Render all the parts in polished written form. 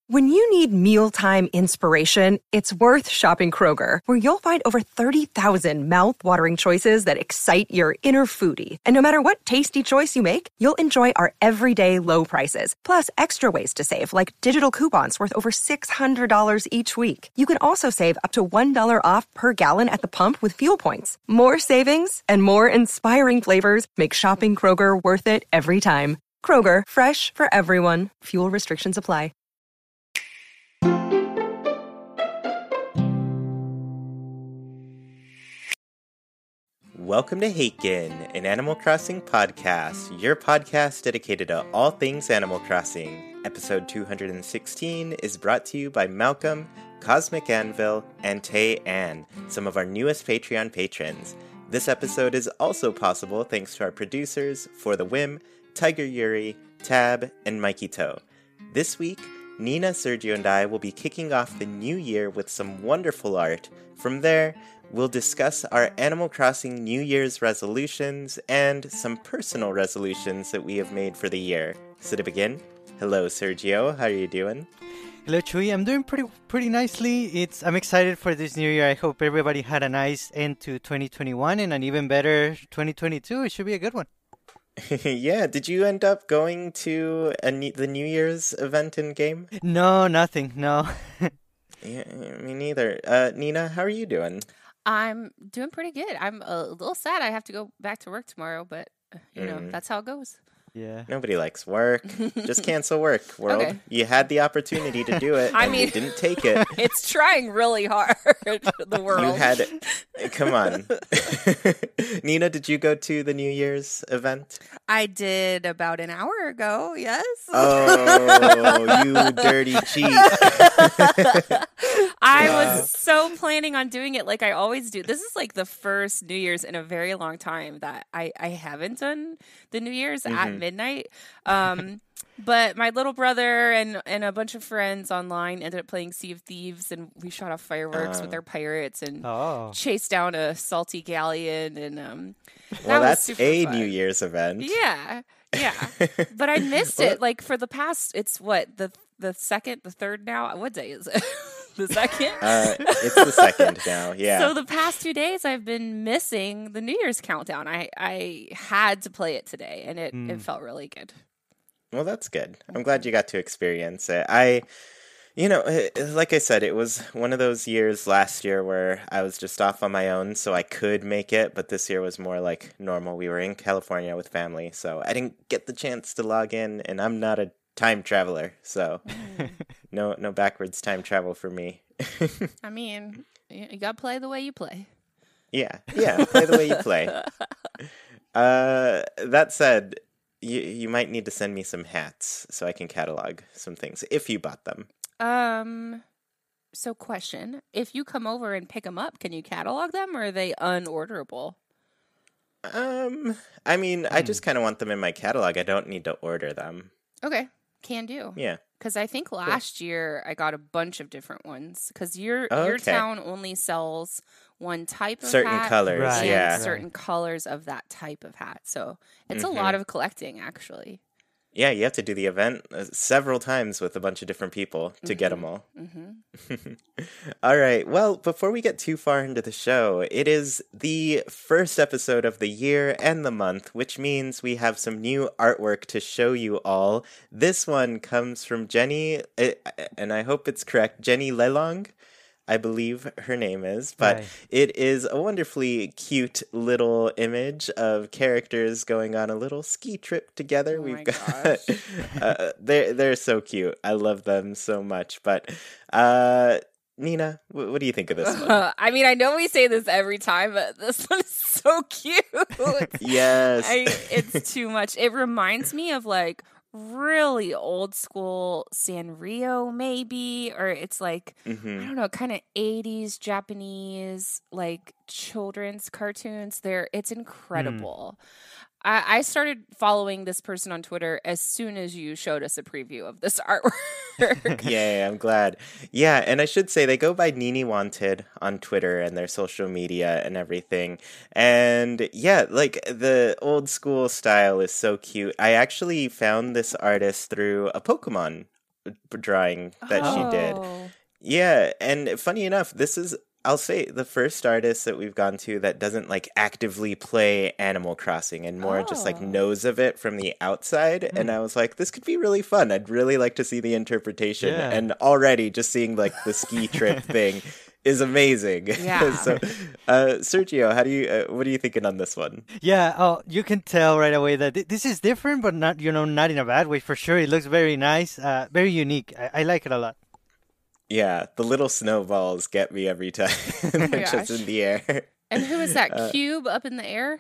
When you need mealtime inspiration, it's worth shopping Kroger, where you'll find over 30,000 mouth-watering choices that excite your inner foodie. And no matter what tasty choice you make, you'll enjoy our everyday low prices, plus extra ways to save, like digital coupons worth over $600 each week. You can also save up to $1 off per gallon at the pump with fuel points. More savings and more inspiring flavors make shopping Kroger worth it every time. Kroger, fresh for everyone. Fuel restrictions apply. Welcome to Haken, an Animal Crossing podcast, your podcast dedicated to all things Animal Crossing. Episode 216 is brought to you by Malcolm, Cosmic Anvil, and Tay Ann, some of our newest Patreon patrons. This episode is also possible thanks to our producers, For the Whim, Tiger Yuri, Tab, and Mikey Toe. This week, Nina, Sergio, and I will be kicking off the new year with some wonderful art. From there, we'll discuss our Animal Crossing New Year's resolutions and some personal resolutions that we have made for the year. So to begin, hello Sergio, how are you doing? Hello Chuy, I'm doing pretty nicely. I'm excited for this new year. I hope everybody had a nice end to 2021 and an even better 2022. It should be a good one. Yeah, did you end up going to the New Year's event in game? No, nothing, no. Yeah, me neither. Nina, how are you doing? I'm doing pretty good. I'm a little sad I have to go back to work tomorrow, but, you know, that's how it goes. Yeah. Nobody likes work. Just cancel work, world. Okay. You had the opportunity to do it, and you didn't take it. It's trying really hard, the world. You had it. Come on. Nina, did you go to the New Year's event? I did about an hour ago, yes. Oh, you dirty cheat. I was so planning on doing it like I always do. This is like the first New Year's in a very long time that I haven't done the New Year's at midnight. But my little brother and a bunch of friends online ended up playing Sea of Thieves, and we shot off fireworks with their pirates and chased down a salty galleon. And well, that's a fun. New Year's event. Yeah. But I missed it. Like for the past, it's what, the second, the third now? What day is it? The second? It's the second now, yeah. So the past 2 days I've been missing the New Year's countdown. I had to play it today, and it felt really good. Well, that's good. I'm glad you got to experience it. Like I said, it was one of those years last year where I was just off on my own, so I could make it, but this year was more like normal. We were in California with family, so I didn't get the chance to log in, and I'm not a time traveler, so no backwards time travel for me. I mean, you gotta play the way you play. Yeah, play the way you play. That said, you might need to send me some hats so I can catalog some things, if you bought them. So question, if you come over and pick them up, can you catalog them, or are they unorderable? I mean, I just kind of want them in my catalog. I don't need to order them. Okay, can do. Yeah. Because I think last year I got a bunch of different ones. Because your town only sells one type of certain hat. Colors, right, yeah. Certain colors of that type of hat. So it's a lot of collecting, actually. Yeah, you have to do the event several times with a bunch of different people to get them all. All right. Well, before we get too far into the show, it is the first episode of the year and the month, which means we have some new artwork to show you all. This one comes from Jenny, and I hope it's correct, Jenny Lelong, I believe her name is, but It is a wonderfully cute little image of characters going on a little ski trip together. We've got they're so cute. I love them so much. But Nina, what do you think of this one? I mean, I know we say this every time, but this one is so cute. Yes. It's too much. It reminds me of like really old school Sanrio, maybe, or it's like I don't know, kind of 80s Japanese like children's cartoons. It's incredible. I started following this person on Twitter as soon as you showed us a preview of this artwork. Yeah, I'm glad. Yeah, and I should say they go by Nini Wanted on Twitter and their social media and everything. And yeah, like the old school style is so cute. I actually found this artist through a Pokemon drawing that she did. Oh. Yeah, and funny enough, this is, I'll say, the first artist that we've gone to that doesn't like actively play Animal Crossing and more just like knows of it from the outside. And I was like, this could be really fun. I'd really like to see the interpretation. Yeah. And already just seeing like the ski trip thing is amazing. Yeah. So, Sergio, how do you? What are you thinking on this one? Yeah, you can tell right away that this is different, but not not in a bad way for sure. It looks very nice, very unique. I like it a lot. Yeah, the little snowballs get me every time. They're just gosh. in the air. And who is that cube up in the air?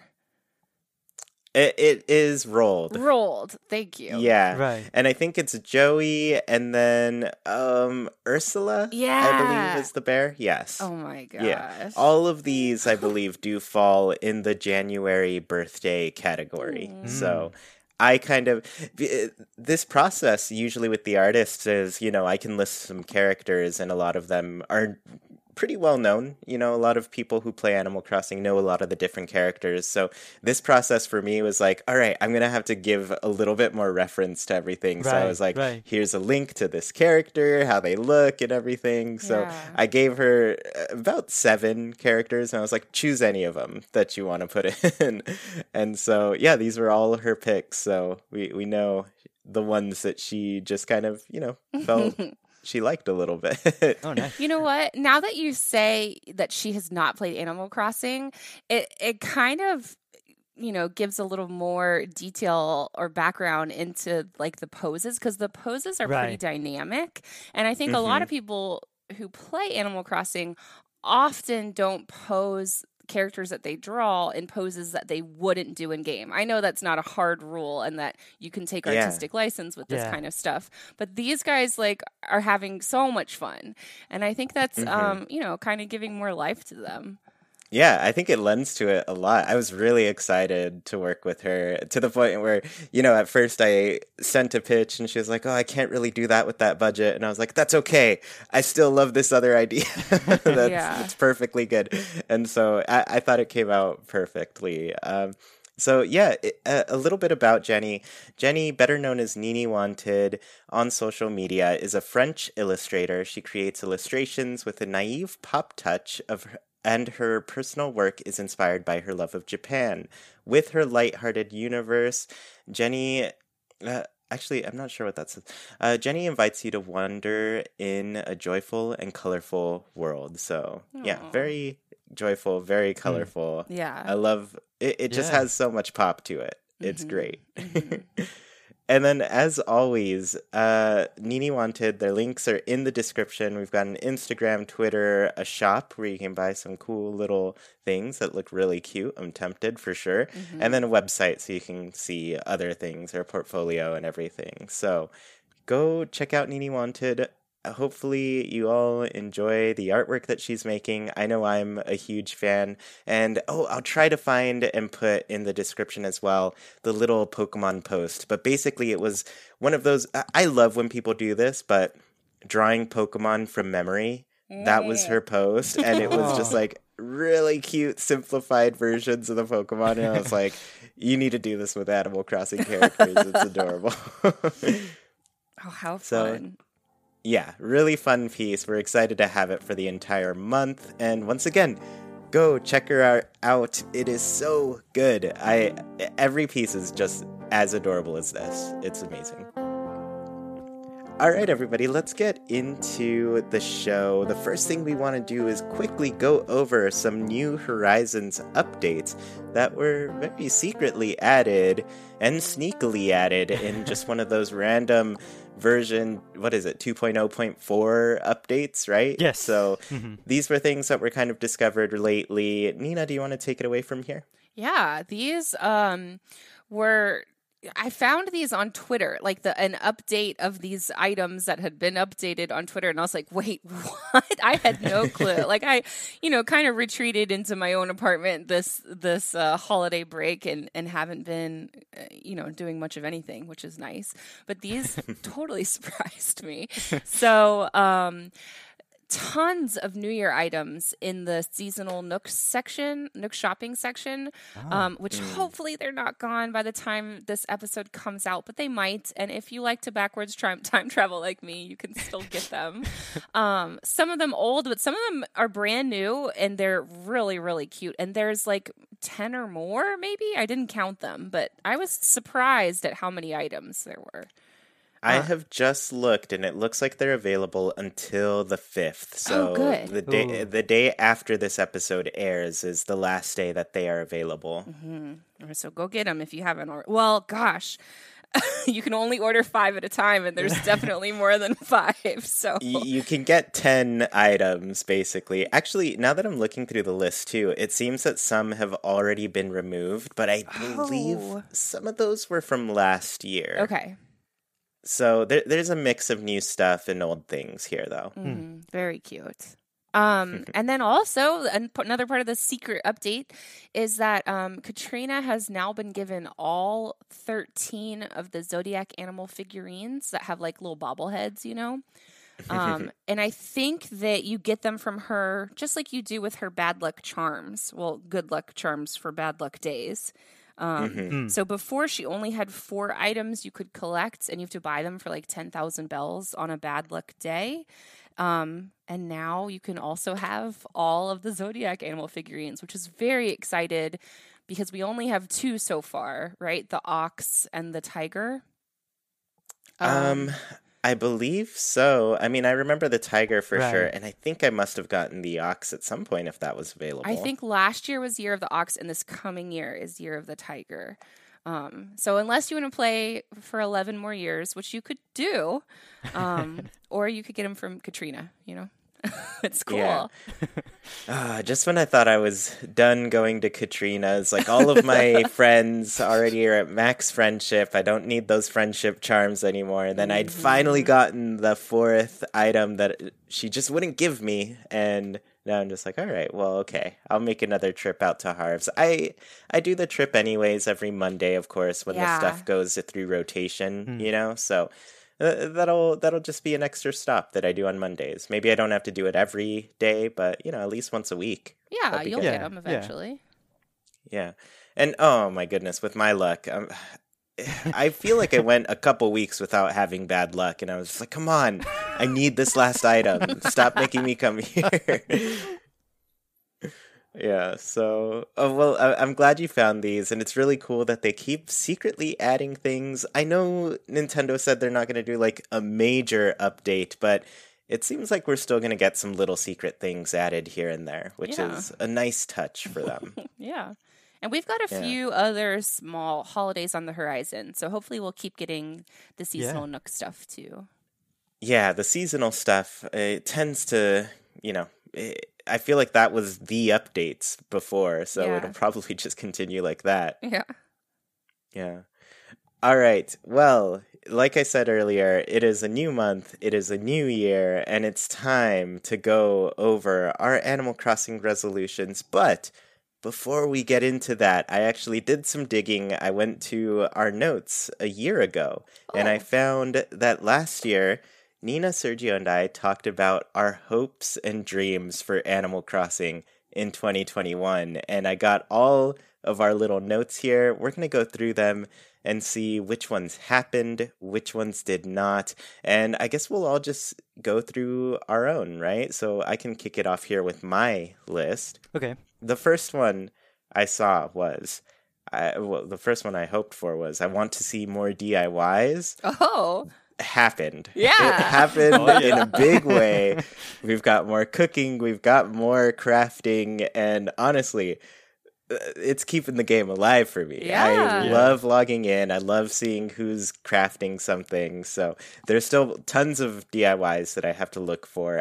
It is rolled. Rolled. Thank you. Yeah. Right. And I think it's Joey and then Ursula, I Yeah. believe is the bear. Yes. Oh my gosh. Yeah. All of these, I believe, do fall in the January birthday category. So I kind of, this process usually with the artists is, I can list some characters and a lot of them are pretty well known. A lot of people who play Animal Crossing know a lot of the different characters. So this process for me was like, all right, I'm going to have to give a little bit more reference to everything. So I was like, here's a link to this character, how they look and everything. So I gave her about 7 characters and I was like, choose any of them that you want to put in. And so, yeah, these were all her picks. So we know the ones that she just kind of, felt she liked a little bit. Oh, nice. You know what? Now that you say that she has not played Animal Crossing, it kind of, gives a little more detail or background into like the poses, because the poses are pretty dynamic. And I think a lot of people who play Animal Crossing often don't pose characters that they draw in poses that they wouldn't do in game. I know that's not a hard rule and that you can take artistic license with this kind of stuff, but these guys like are having so much fun, and I think that's kind of giving more life to them. Yeah, I think it lends to it a lot. I was really excited to work with her to the point where, at first I sent a pitch and she was like, oh, I can't really do that with that budget. And I was like, that's okay. I still love this other idea. It's perfectly good. And so I thought it came out perfectly. So yeah, a little bit about Jenny. Jenny, better known as Nini Wanted on social media, is a French illustrator. She creates illustrations with a naive pop touch and her personal work is inspired by her love of Japan. With her lighthearted universe, Jenny... actually, I'm not sure what that says. Jenny invites you to wander in a joyful and colorful world. So, yeah, very joyful, very colorful. Yeah. I love... It just has so much pop to it. It's great. And then, as always, Nini Wanted, their links are in the description. We've got an Instagram, Twitter, a shop where you can buy some cool little things that look really cute. I'm tempted for sure. And then a website so you can see other things, her portfolio and everything. So go check out Nini Wanted. Hopefully you all enjoy the artwork that she's making. I know I'm a huge fan. And I'll try to find and put in the description as well the little Pokemon post. But basically it was one of those, I love when people do this, but drawing Pokemon from memory, that was her post. And it was just like really cute, simplified versions of the Pokemon. And I was like, you need to do this with Animal Crossing characters. It's adorable. Oh, how fun. Yeah, really fun piece. We're excited to have it for the entire month. And once again, go check her out. It is so good. Every piece is just as adorable as this. It's amazing. All right, everybody, let's get into the show. The first thing we want to do is quickly go over some New Horizons updates that were very secretly added and sneakily added in just one of those random version, 2.0.4 updates, right? Yes. So these were things that were kind of discovered lately. Nina, do you want to take it away from here? Yeah, these were... I found these on Twitter, like an update of these items that had been updated on Twitter. And I was like, wait, what? I had no clue. Like I, kind of retreated into my own apartment this holiday break and haven't been, doing much of anything, which is nice. But these totally surprised me. So, tons of New Year items in the seasonal Nook shopping section, which hopefully they're not gone by the time this episode comes out, but they might. And if you like to backwards time travel like me, you can still get them. Some of them old, but some of them are brand new, and they're really, really cute. And there's like 10 or more, maybe. I didn't count them, but I was surprised at how many items there were. I have just looked, and it looks like they're available until the 5th. So good. the day after this episode airs is the last day that they are available. Mm-hmm. So go get them if you haven't already. Well, gosh, you can only order 5 at a time, and there's definitely more than 5. So You can get 10 items, basically. Actually, now that I'm looking through the list, too, it seems that some have already been removed, but I believe some of those were from last year. Okay. So there's a mix of new stuff and old things here, though. Very cute. And then also another part of the secret update is that Katrina has now been given all 13 of the Zodiac animal figurines that have like little bobbleheads, you know? And I think that you get them from her just like you do with her bad luck charms. Well, good luck charms for bad luck days. So before she only had 4 items you could collect, and you have to buy them for like 10,000 bells on a bad luck day. And now you can also have all of the Zodiac animal figurines, which is very excited because we only have 2 so far, right? The ox and the tiger. I believe so. I mean, I remember the tiger for Right. sure, and I think I must have gotten the ox at some point if that was available. I think last year was Year of the Ox, and this coming year is Year of the Tiger. So unless you want to play for 11 more years, which you could do, or you could get them from Katrina, you know? It's cool. Yeah. Just when I thought I was done going to Katrina's, like all of my friends already are at max friendship. I don't need those friendship charms anymore. And then I'd finally gotten the 4th item that she just wouldn't give me. And now I'm just like, all right, well, okay. I'll make another trip out to Harv's. I do the trip anyways every Monday, of course, when the stuff goes through rotation, you know? So that'll just be an extra stop that I do on Mondays. Maybe I don't have to do it every day, but you know, at least once a week. Yeah, you'll good. get them eventually. Yeah. And oh my goodness, with my luck, I feel like I went a couple weeks without having bad luck, and I was just like, come on, I need this last item. Stop making me come here. Yeah, so, well, I'm glad you found these, and it's really cool that they keep secretly adding things. I know Nintendo said they're not going to do, like, a major update, but it seems like we're still going to get some little secret things added here and there, which is a nice touch for them. Yeah. And we've got a few other small holidays on the horizon, so hopefully we'll keep getting the seasonal Nook stuff, too. Yeah, the seasonal stuff, it tends to, you know... I feel like that was the updates before, so it'll probably just continue like that. Yeah. Yeah. All right. Well, like I said earlier, it is a new month, it is a new year, and it's time to go over our Animal Crossing resolutions. But before we get into that, I actually did some digging. I went to our notes a year ago, and I found that last year... Nina, Sergio, and I talked about our hopes and dreams for Animal Crossing in 2021, and I got all of our little notes here. We're going to go through them and see which ones happened, which ones did not, and I guess we'll all just go through our own, right? So I can kick it off here with my list. Okay. The first one I saw was... the first one I hoped for was I want to see more DIYs. Oh, happened. Yeah. It happened in a big way. We've got more cooking, we've got more crafting, and honestly, it's keeping the game alive for me. Yeah. I love logging in. I love seeing who's crafting something. So there's still tons of DIYs that I have to look for.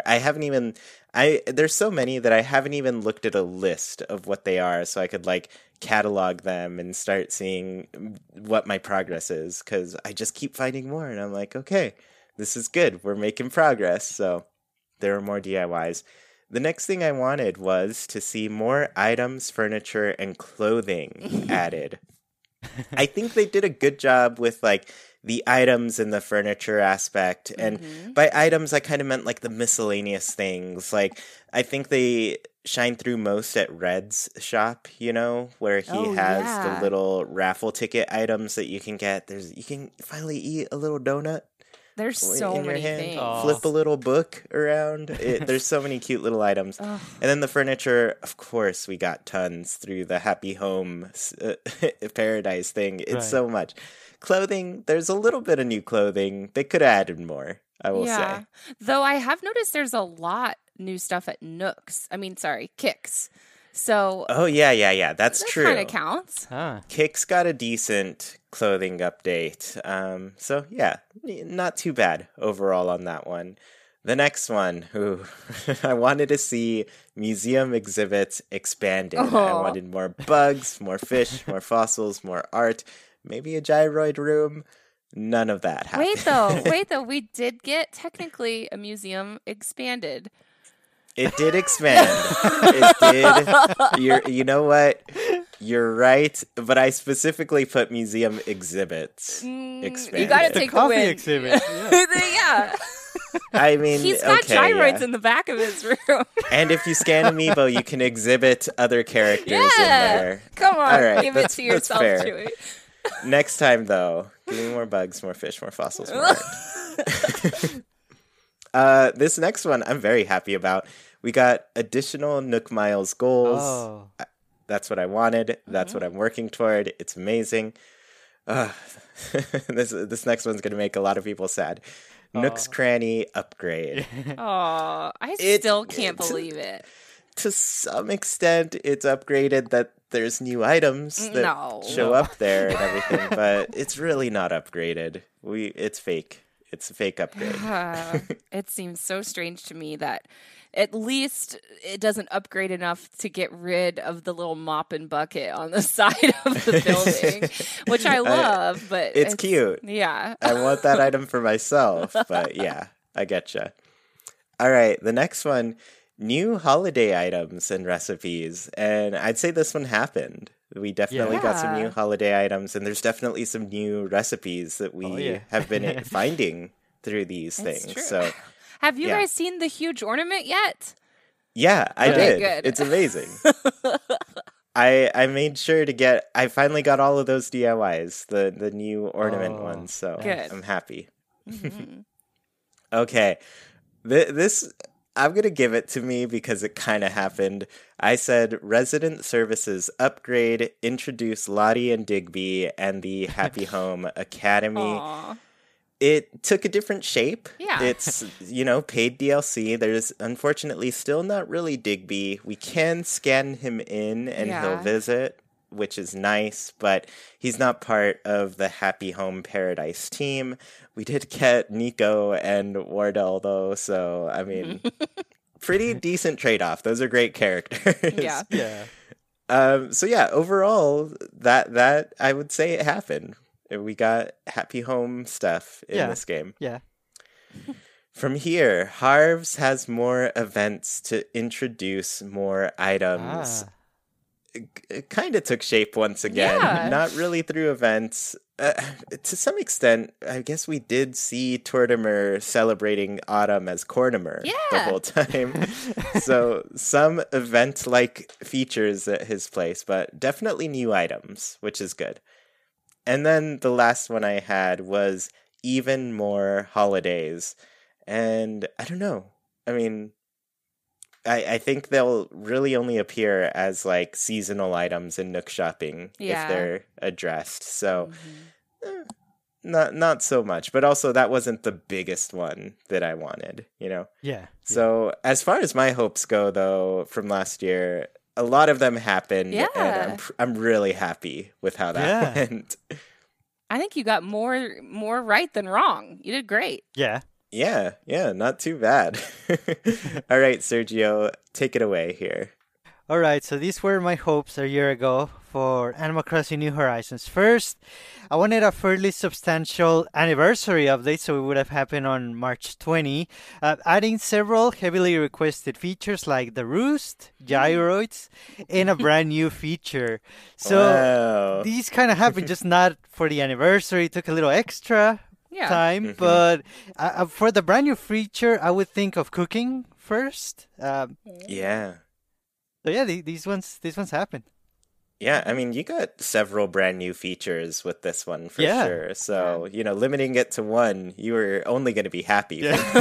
There's so many that I haven't even looked at a list of what they are, so I could like catalog them and start seeing what my progress is, because I just keep finding more, and I'm like, okay, this is good. We're making progress. So there are more DIYs. The next thing I wanted was to see more items, furniture, and clothing added. I think they did a good job with like the items and the furniture aspect. And by items, I kind of meant like the miscellaneous things. Like, I think they shine through most at Red's shop, you know, where he has the little raffle ticket items that you can get. You can finally eat a little donut. There's so many things. Flip a little book around. There's so many cute little items. And then the furniture, of course, we got tons through the Happy Home Paradise thing. It's so much. Clothing, there's a little bit of new clothing. They could have added more, I will say. Though I have noticed there's a lot new stuff at Kicks. So that's true. That kind of counts. Kicks got a decent clothing update. So yeah, not too bad overall on that one. The next one, I wanted to see museum exhibits expanded. I wanted more bugs, more fish, more fossils, more art, maybe a gyroid room. None of that happened. Wait though, we did get technically a museum expanded. It did expand. It did. You know what? You're right, but I specifically put museum exhibits expanded. You gotta take the win. Exhibit. Yeah. I mean, he's got gyroids in the back of his room. And if you scan Amiibo, you can exhibit other characters in there. Come on, all right, give it to yourself, Chewie. Next time, though, give me more bugs, more fish, more fossils, more art. This next one I'm very happy about. We got additional Nook Miles goals. That's what I wanted. That's what I'm working toward. It's amazing. This next one's going to make a lot of people sad. Nook's Cranny upgrade. I still can't believe it. To some extent, it's upgraded that there's new items that show up there and everything, but it's really not upgraded. It's fake. It's a fake upgrade. It seems so strange to me that at least it doesn't upgrade enough to get rid of the little mop and bucket on the side of the building, which I love, but it's cute. Yeah. I want that item for myself, but yeah, I getcha. All right, the next one, new holiday items and recipes, and I'd say this one happened. We definitely got some new holiday items, and there's definitely some new recipes that we have been finding through these things. True. So, have you guys seen the huge ornament yet? Yeah, I did. Good. It's amazing. I made sure to I finally got all of those DIYs, the new ornament ones, so good. I'm happy. Okay, this I'm going to give it to me because it kind of happened. I said Resident Services upgrade, introduce Lottie and Digby and the Happy Home Academy. Aww. It took a different shape. Yeah. It's, paid DLC. There's unfortunately still not really Digby. We can scan him in and he'll visit, which is nice, but he's not part of the Happy Home Paradise team. We did get Nico and Wardell, though, so, I mean, pretty decent trade-off. Those are great characters. Yeah. So, yeah, overall, that I would say it happened. We got Happy Home stuff in this game. Yeah. From here, Harv's has more events to introduce more items. It kind of took shape once again. Yeah. Not really through events. To some extent, I guess we did see Tortimer celebrating Autumn as Cortimer the whole time. So some event-like features at his place, but definitely new items, which is good. And then the last one I had was even more holidays. And I don't know. I mean, I think they'll really only appear as like seasonal items in Nook Shopping if they're addressed. So not so much. But also that wasn't the biggest one that I wanted, Yeah. So as far as my hopes go, though, from last year, a lot of them happened, and I'm really happy with how that went. I think you got more right than wrong. You did great. Yeah. Yeah, not too bad. All right, Sergio, take it away here. All right, so these were my hopes a year ago for Animal Crossing New Horizons. First, I wanted a fairly substantial anniversary update, so it would have happened on March 20, adding several heavily requested features like the roost, gyroids, and a brand new feature. So these kind of happened, just not for the anniversary. It took a little extra time, but for the brand new feature, I would think of cooking first. Yeah. So yeah, these ones happened. Yeah, I mean, you got several brand new features with this one for sure. So, limiting it to one, you were only going to be happy.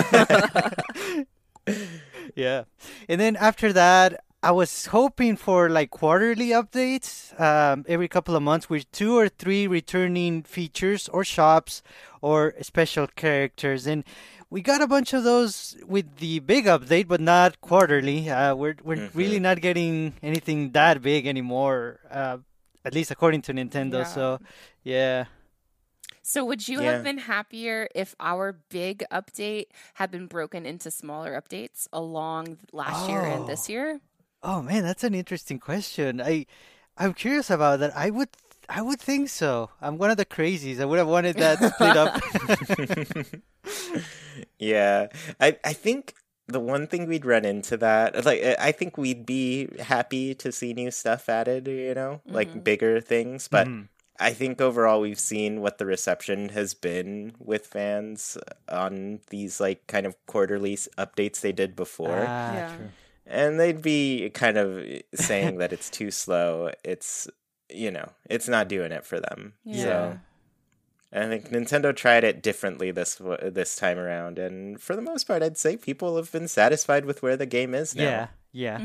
Yeah. And then after that, I was hoping for like quarterly updates every couple of months with 2 or 3 returning features or shops or special characters. And we got a bunch of those with the big update, but not quarterly. We're really not getting anything that big anymore, at least according to Nintendo. Yeah. So, yeah. So would you have been happier if our big update had been broken into smaller updates along last year and this year? Oh man, that's an interesting question. I'm curious about that. I would think so. I'm one of the crazies. I would have wanted that split up. Yeah. I think the one thing we'd run into that, like, I think we'd be happy to see new stuff added, like bigger things. But I think overall we've seen what the reception has been with fans on these, like, kind of quarterly updates they did before. True. And they'd be kind of saying that it's too slow. It's, it's not doing it for them. Yeah. So I think Nintendo tried it differently this time around. And for the most part, I'd say people have been satisfied with where the game is now. Yeah.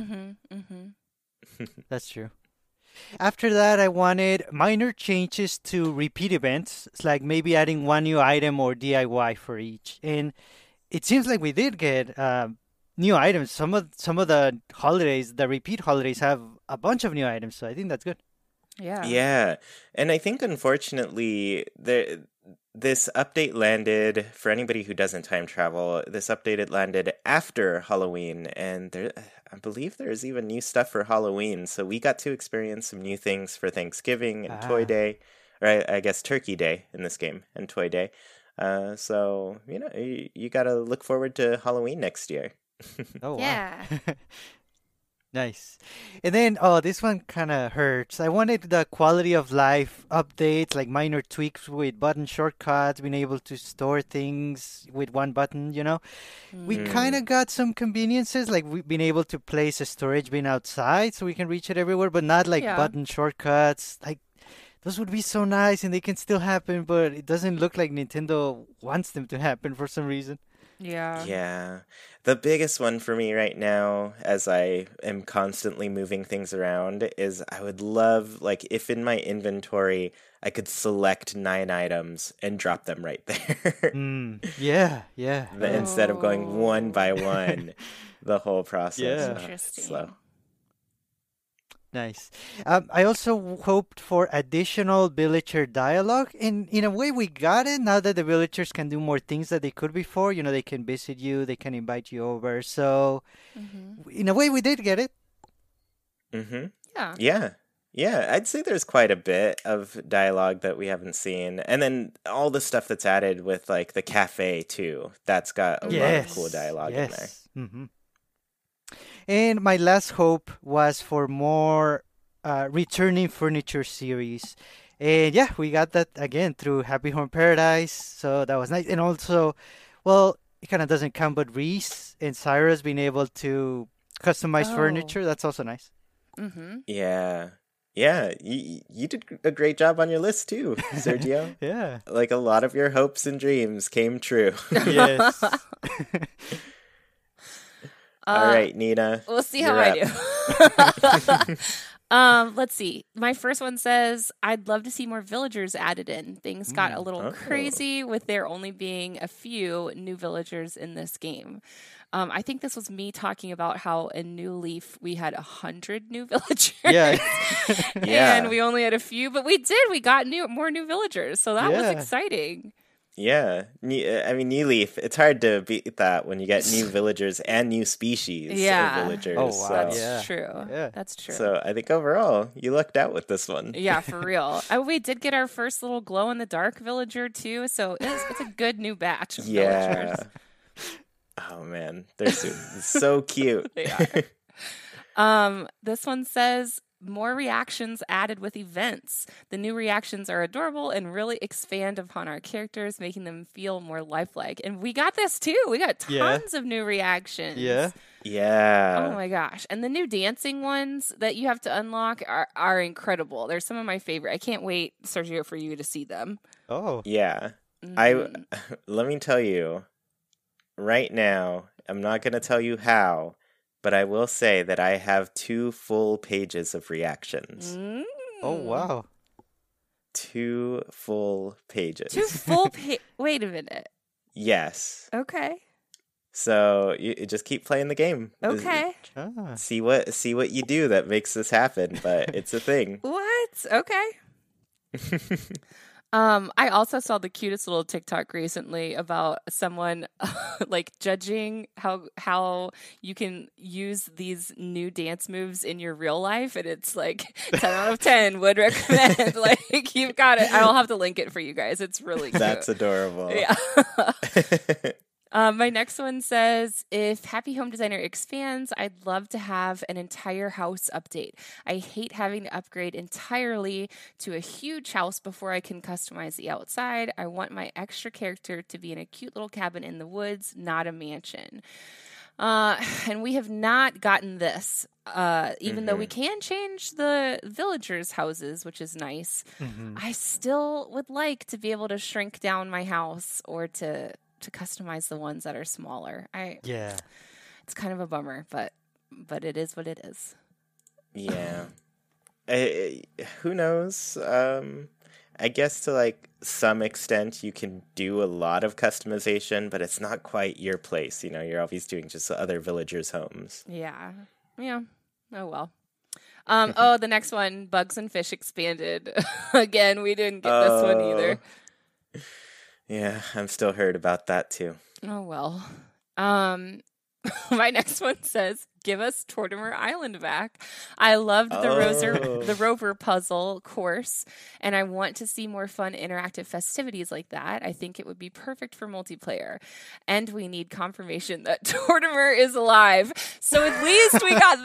That's true. After that, I wanted minor changes to repeat events. It's like maybe adding one new item or DIY for each. And it seems like we did get new items. Some of the holidays, the repeat holidays, have a bunch of new items, so I think that's good. Yeah, and I think unfortunately this update landed, for anybody who doesn't time travel, this update landed after Halloween, and I believe there's even new stuff for Halloween, so we got to experience some new things for Thanksgiving and Toy Day, or I guess Turkey Day in this game, and Toy Day. So you got to look forward to Halloween next year. Oh, wow. Yeah. Nice. And then, this one kind of hurts. I wanted the quality of life updates, like minor tweaks with button shortcuts, being able to store things with one button, We kind of got some conveniences, like we've been able to place a storage bin outside so we can reach it everywhere, but not like button shortcuts. Like, those would be so nice and they can still happen, but it doesn't look like Nintendo wants them to happen for some reason. Yeah. The biggest one for me right now, as I am constantly moving things around, is I would love, like, if in my inventory I could select 9 items and drop them right there. Yeah. Instead of going one by one, the whole process. Yeah. Interesting. Slow. Nice. I also hoped for additional villager dialogue. In a way, we got it now that the villagers can do more things that they could before. They can visit you, they can invite you over. So, in a way, we did get it. Yeah. I'd say there's quite a bit of dialogue that we haven't seen. And then all the stuff that's added with, like, the cafe, too. That's got a lot of cool dialogue in there. Mm-hmm. And my last hope was for more returning furniture series. And yeah, we got that again through Happy Home Paradise. So that was nice. And also, well, it kind of doesn't count, but Reese and Cyrus being able to customize furniture, that's also nice. Yeah. You did a great job on your list too, Sergio. Yeah. Like, a lot of your hopes and dreams came true. Yes. All right, Nina. We'll see how I do. Let's see. My first one says, I'd love to see more villagers added in. Things got a little crazy with there only being a few new villagers in this game. I think this was me talking about how in New Leaf we had 100 new villagers. Yeah. And we only had a few, but we got more new villagers. So that was exciting. Yeah, I mean, New Leaf, it's hard to beat that when you get new villagers and new species Yeah. of villagers. Oh, wow. So, That's Yeah. true. Yeah. That's true. so I think overall, you lucked out with this one. Yeah, for real. We did get our first little glow in the dark villager too, so it's a good new batch of Yeah. villagers. Oh, man. They're so cute. They this one says more reactions added with events. The new reactions are adorable and really expand upon our characters, making them feel more lifelike. And we got this too. We got tons of new reactions. Yeah. Yeah. Oh my gosh. And the new dancing ones that you have to unlock are incredible. They're some of my favorite. I can't wait, Sergio, for you to see them. Oh. Yeah. Mhm. Let me tell you, right now, I'm not going to tell you how, but I will say that I have 2 full pages of reactions. Mm. Oh, wow. 2 full pages. 2 full Wait a minute. Yes. Okay. So you just keep playing the game. Okay. Ah. See what you do that makes this happen, but it's a thing. What? Okay. I also saw the cutest little TikTok recently about someone like judging how you can use these new dance moves in your real life, and it's like 10 out of 10 would recommend. Like, you've got it. I'll have to link it for you guys. It's really cute. That's adorable. Yeah. My next one says, if Happy Home Designer expands, I'd love to have an entire house update. I hate having to upgrade entirely to a huge house before I can customize the outside. I want my extra character to be in a cute little cabin in the woods, not a mansion. And we have not gotten this, even though we can change the villagers' houses, which is nice. I still would like to be able to shrink down my house or to customize the ones that are smaller. Yeah. It's kind of a bummer, but it is what it is. Yeah. Who knows? I guess to like some extent you can do a lot of customization, but it's not quite your place. You know, you're always doing just other villagers' homes. Yeah. Oh well. Oh, the next one, Bugs and Fish expanded. Again, we didn't get this one either. Yeah, I'm still hurt about that too. Oh well. My next one says, give us Tortimer Island back. I loved the Rover puzzle course, and I want to see more fun interactive festivities like that. I think it would be perfect for multiplayer. And we need confirmation that Tortimer is alive. So at least we got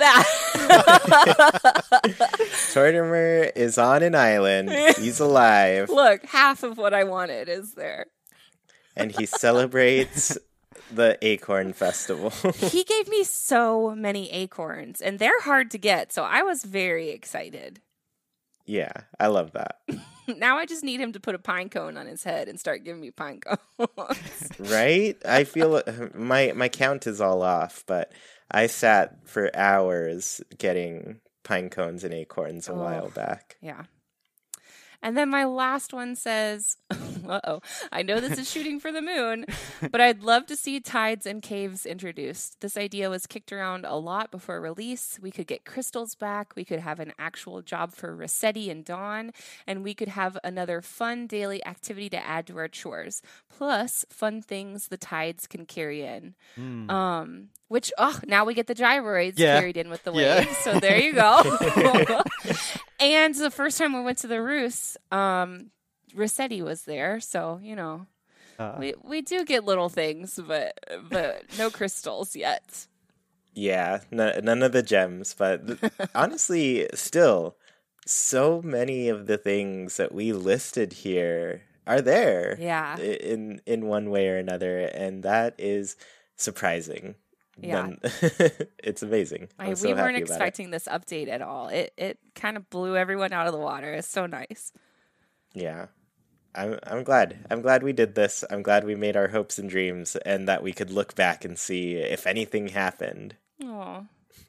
that. Tortimer is on an island. He's alive. Look, half of what I wanted is there. And he celebrates the Acorn Festival. He gave me so many acorns, and they're hard to get, so I was very excited. Yeah, I love that. Now I just need him to put a pine cone on his head and start giving me pine cones. Right? I feel my count is all off, but I sat for hours getting pine cones and acorns a while back. Yeah. And then my last one says, I know this is shooting for the moon, but I'd love to see tides and caves introduced. This idea was kicked around a lot before release. We could get crystals back. We could have an actual job for Rossetti and Dawn, and we could have another fun daily activity to add to our chores. Plus, fun things the tides can carry in. Which, now we get the gyroids carried in with the waves. So there you go. And the first time we went to the Roost, Rossetti was there. So, you know, we do get little things, but no crystals yet. Yeah, none of the gems. But honestly, still, so many of the things that we listed here are there. Yeah. In one way or another. And that is surprising. Yeah. It's amazing. We weren't expecting this update at all. It kind of blew everyone out of the water. It's so nice. Yeah. I'm glad. I'm glad we did this. I'm glad we made our hopes and dreams and that we could look back and see if anything happened. Aw.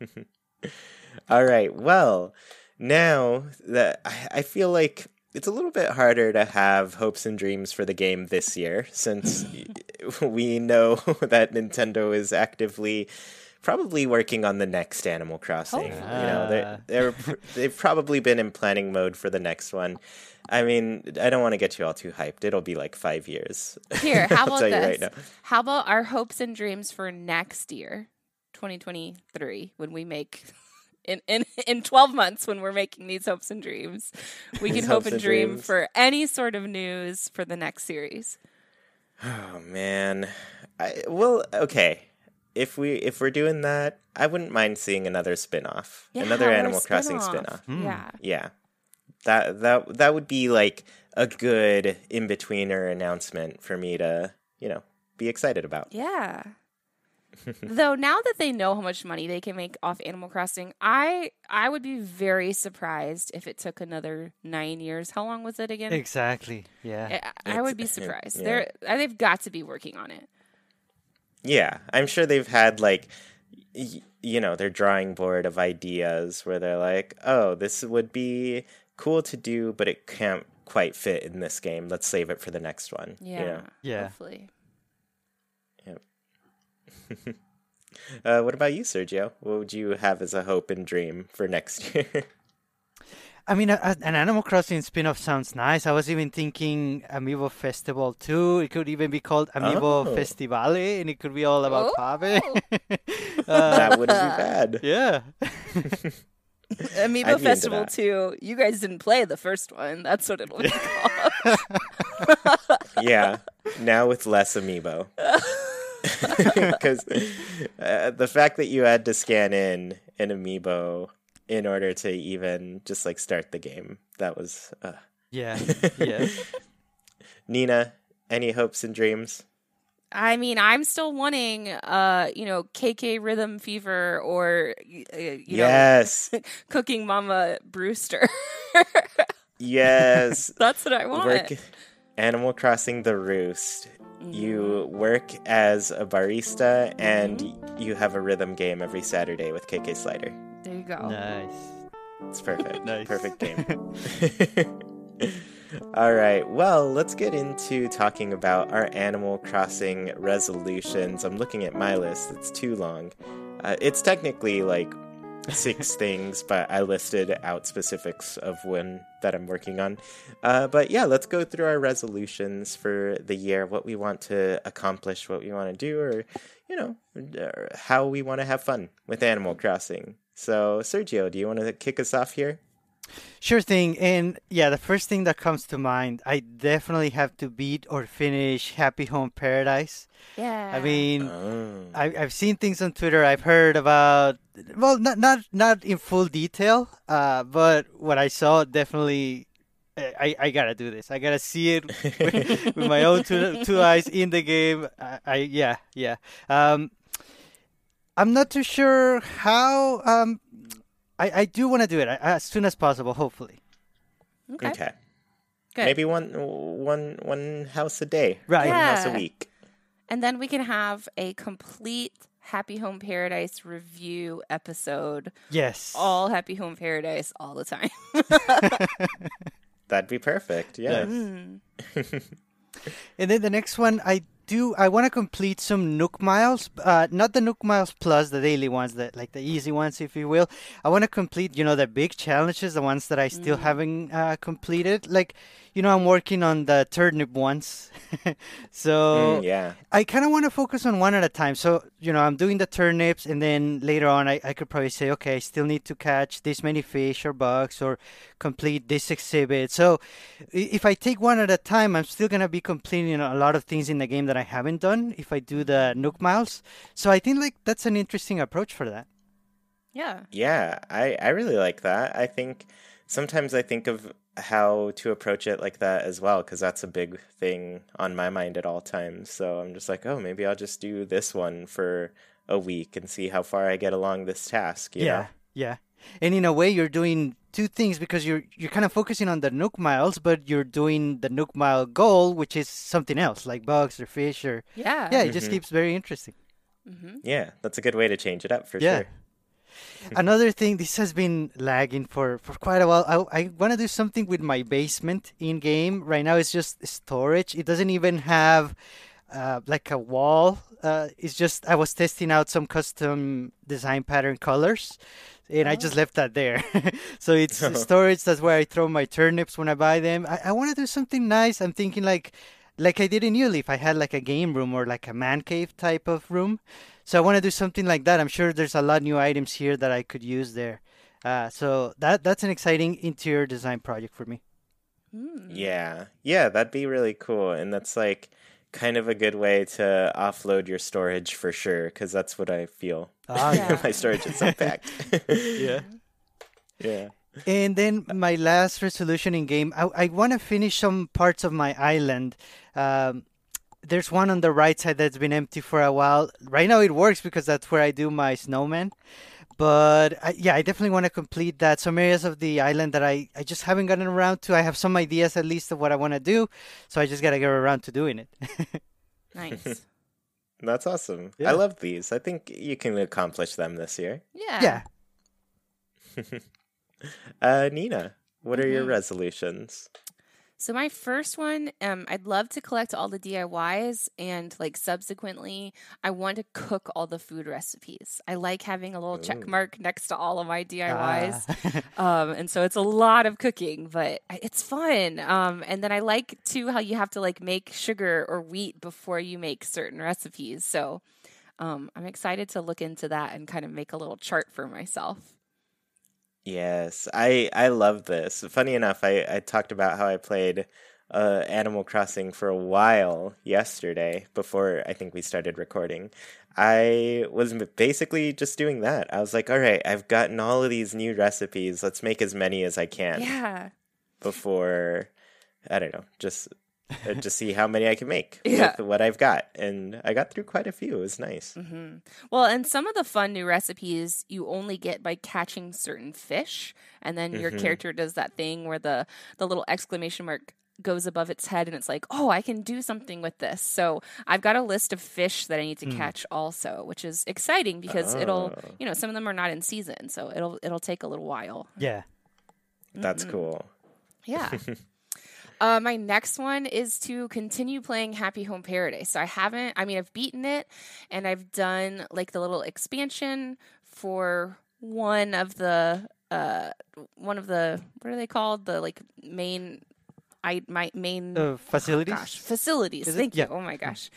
All right. Well, now that I feel like it's a little bit harder to have hopes and dreams for the game this year since we know that Nintendo is actively probably working on the next Animal Crossing. They've probably been in planning mode for the next one. I mean, I don't want to get you all too hyped. It'll be like 5 years. Here, how about tell you this? right now. How about our hopes and dreams for next year, 2023, when we make in 12 months when we're making these hopes and dreams, we can hope and dream for any sort of news for the next series. Oh man, okay. If we're doing that, I wouldn't mind seeing another spin-off, another Animal Crossing spin-off. Yeah. That would be like a good in-betweener announcement for me to, be excited about. Yeah. Though now that they know how much money they can make off Animal Crossing, I would be very surprised if it took another 9 years. How long was it again? Exactly. Yeah. I would be surprised. Yeah. They've got to be working on it. Yeah, I'm sure they've had like their drawing board of ideas where they're like, oh, this would be cool to do, but it can't quite fit in this game. Let's save it for the next one. Yeah. Yep. Hopefully. What about you, Sergio? What would you have as a hope and dream for next year? I mean, an Animal Crossing spin-off sounds nice. I was even thinking Amiibo Festival 2. It could even be called Amiibo Festivale, and it could be all about Pave. That wouldn't be bad. Yeah. Amiibo Festival 2. You guys didn't play the first one. That's what it'll be called. Yeah. Now with less Amiibo. Because the fact that you had to scan in an Amiibo in order to even just like start the game, that was Yeah. Nina, any hopes and dreams? I mean, I'm still wanting KK Rhythm Fever or yes, Cooking Mama Brewster. Yes, that's what I want. Animal Crossing The Roost. You work as a barista and you have a rhythm game every Saturday with KK Slider. There you go. Nice. It's perfect. Nice. Perfect game. All right. Well, let's get into talking about our Animal Crossing resolutions. I'm looking at my list. It's too long. It's technically like 6 things, but I listed out specifics of one that I'm working on. But yeah, let's go through our resolutions for the year, what we want to accomplish, what we want to do, or, how we want to have fun with Animal Crossing. So, Sergio, do you want to kick us off here? Sure thing. And yeah, the first thing that comes to mind, I definitely have to beat or finish Happy Home Paradise. Yeah. I mean, I've seen things on Twitter. I've heard about, well, not in full detail, but what I saw definitely, I gotta do this. I gotta see it with my own two eyes in the game. Yeah. I'm not too sure how. I do want to do it as soon as possible, hopefully. Okay. Good. Maybe one house a day. Right. One Yeah. house a week. And then we can have a complete Happy Home Paradise review episode. Yes. All Happy Home Paradise all the time. That'd be perfect. Yes. And then the next one, I want to complete some Nook Miles, not the Nook Miles Plus, the daily ones, like the easy ones, if you will. I want to complete, the big challenges, the ones that I still haven't completed. Like, I'm working on the turnip ones. So yeah. I kind of want to focus on one at a time. So, I'm doing the turnips, and then later on I could probably say, okay, I still need to catch this many fish or bugs or complete this exhibit. So if I take one at a time, I'm still going to be completing a lot of things in the game that I haven't done if I do the Nook Miles. So I think that's an interesting approach for that. Yeah. Yeah, I really like that. I think sometimes I think of how to approach it like that as well, because that's a big thing on my mind at all times. So I'm just like, oh, maybe I'll just do this one for a week and see how far I get along this task. You know? Yeah. And in a way, you're doing two things because you're kind of focusing on the Nook Miles, but you're doing the Nook Mile goal, which is something else, like bugs or fish or... Yeah. Yeah, it just keeps very interesting. Yeah, that's a good way to change it up for sure. Another thing, this has been lagging for quite a while. I want to do something with my basement in game. Right now, it's just storage. It doesn't even have like a wall. It's just I was testing out some custom design pattern colors, and I just left that there. So it's storage. That's where I throw my turnips when I buy them. I want to do something nice. I'm thinking like I did in Uleaf. I had like a game room or like a man cave type of room. So I want to do something like that. I'm sure there's a lot of new items here that I could use there. So that's an exciting interior design project for me. Yeah. Yeah, that'd be really cool. And that's like kind of a good way to offload your storage for sure, because that's what I feel. Yeah. My storage is so packed. Yeah. Yeah. And then my last resolution in game, I want to finish some parts of my island. There's one on the right side that's been empty for a while. Right now it works because that's where I do my snowman. But I definitely want to complete that. Some areas of the island that I just haven't gotten around to. I have some ideas at least of what I want to do. So I just got to get around to doing it. Nice. That's awesome. Yeah. I love these. I think you can accomplish them this year. Yeah. Nina, what are your resolutions? So my first one, I'd love to collect all the DIYs, and like subsequently, I want to cook all the food recipes. I like having a little check mark next to all of my DIYs, and so it's a lot of cooking, but it's fun. And then I like too how you have to like make sugar or wheat before you make certain recipes. So I'm excited to look into that and kind of make a little chart for myself. Yes, I love this. Funny enough, I talked about how I played Animal Crossing for a while yesterday before I think we started recording. I was basically just doing that. I was like, all right, I've gotten all of these new recipes. Let's make as many as I can. Yeah. Before, I don't know, just see how many I can make Yeah. with what I've got. And I got through quite a few. It was nice. Mm-hmm. Well, and some of the fun new recipes you only get by catching certain fish, and then your character does that thing where the little exclamation mark goes above its head, and it's like, oh, I can do something with this. So I've got a list of fish that I need to catch also, which is exciting because it'll, some of them are not in season, so it'll take a little while. Yeah. That's cool. Yeah. My next one is to continue playing Happy Home Paradise. So I've beaten it, and I've done like the little expansion for one of the, what are they called? The like main facilities? Oh, gosh, facilities. Is it? Thank you. Yeah. Oh my gosh.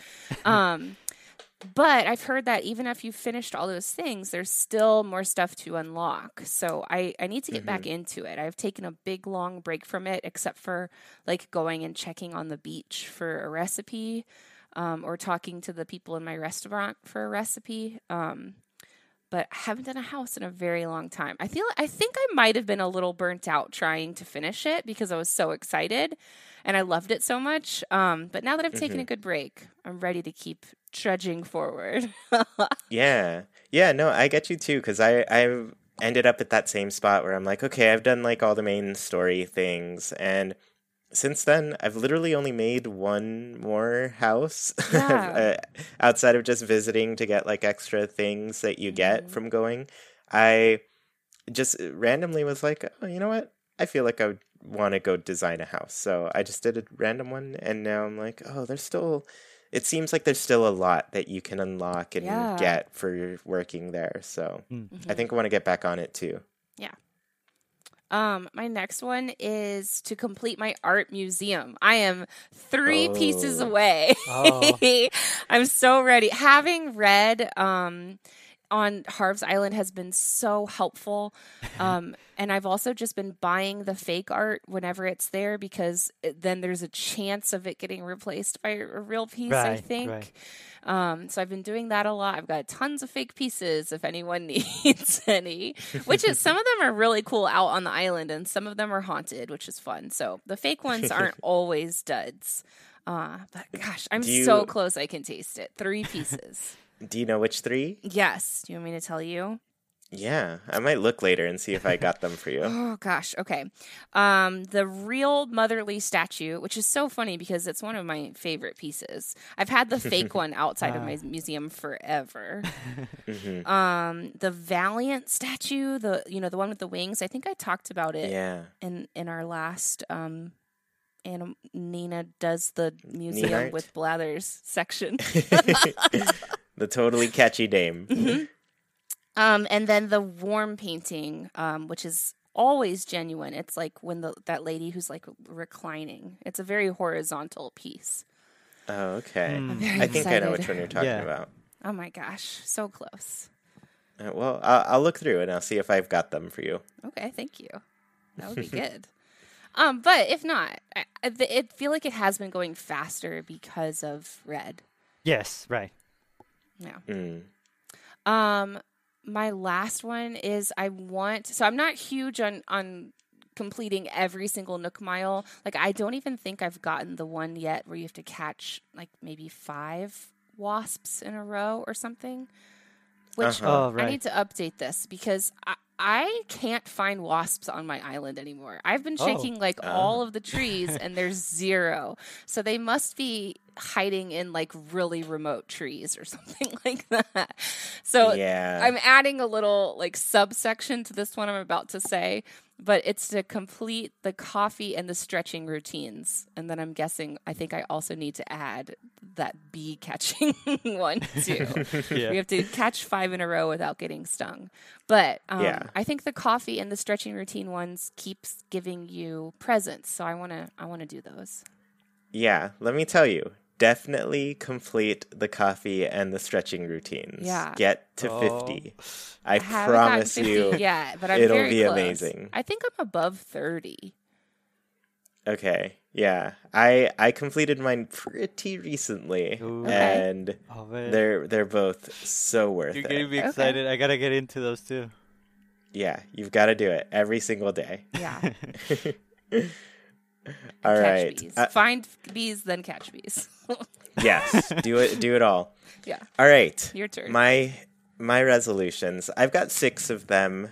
But I've heard that even if you've finished all those things, there's still more stuff to unlock. So I need to get back into it. I've taken a big, long break from it, except for like going and checking on the beach for a recipe, or talking to the people in my restaurant for a recipe. But I haven't done a house in a very long time. I think I might have been a little burnt out trying to finish it because I was so excited and I loved it so much. But now that I've taken a good break, I'm ready to keep trudging forward. Yeah. Yeah, no, I get you too, because I've ended up at that same spot where I'm like, okay, I've done like all the main story things, and since then, I've literally only made one more house outside of just visiting to get like extra things that you get from going. I just randomly was like, oh, you know what? I feel like I would want to go design a house. So I just did a random one, and now I'm like, oh, it seems like there's still a lot that you can unlock and get for working there. So I think I want to get back on it too. Yeah. My next one is to complete my art museum. I am 3 pieces away. I'm so ready. Having read on Harv's Island has been so helpful. And I've also just been buying the fake art whenever it's there because then there's a chance of it getting replaced by a real piece, I think. Right. So I've been doing that a lot. I've got tons of fake pieces if anyone needs any, which is some of them are really cool out on the island and some of them are haunted, which is fun. So the fake ones aren't always duds. But gosh, I'm so close I can taste it. 3 pieces. Do you know which 3? Yes. Do you want me to tell you? Yeah, I might look later and see if I got them for you. Oh, gosh. Okay. The real motherly statue, which is so funny because it's one of my favorite pieces. I've had the fake one outside of my museum forever. The Valiant statue, the one with the wings. I think I talked about it in our last Nina does the museum Nina? with Blathers section. The totally catchy name. And then the warm painting, which is always genuine. It's like when that lady who's like reclining. It's a very horizontal piece. Oh, okay. I'm very I think I know excited. which one you're talking Yeah. about. Oh my gosh, so close. Well, I'll look through and I'll see if I've got them for you. Okay, thank you. That would be good. But if not, I feel like it has been going faster because of Red. Yes, right. Yeah. Mm. My last one is so I'm not huge on completing every single Nook Mile. Like, I don't even think I've gotten the one yet where you have to catch like maybe 5 wasps in a row or something. Which Oh, right. I need to update this because I can't find wasps on my island anymore. I've been shaking like all of the trees and there's 0. So they must be hiding in like really remote trees or something like that. So Yeah. I'm adding a little like subsection to this one I'm about to say, but it's to complete the coffee and the stretching routines. And then I think I also need to add that bee catching one too. Yeah. We have to catch 5 in a row without getting stung. But Yeah. I think the coffee and the stretching routine ones keeps giving you presents. So I want to do those. Yeah, let me tell you. Definitely complete the coffee and the stretching routines. Yeah. Get to Oh. 50. I haven't gotten promise 50 you yet, but I'm it'll very be close. amazing. I think I'm above 30. Okay, yeah. I completed mine pretty recently, Ooh. Okay. and Oh, man. they're both so worth You're it. getting me Okay. excited. I gotta get into those too. Yeah, you've got to do it every single day. Yeah. All Catch right. bees. Find bees, then catch bees. Yes, do it all. Yeah. All right. Your turn. My resolutions. I've got 6 of them.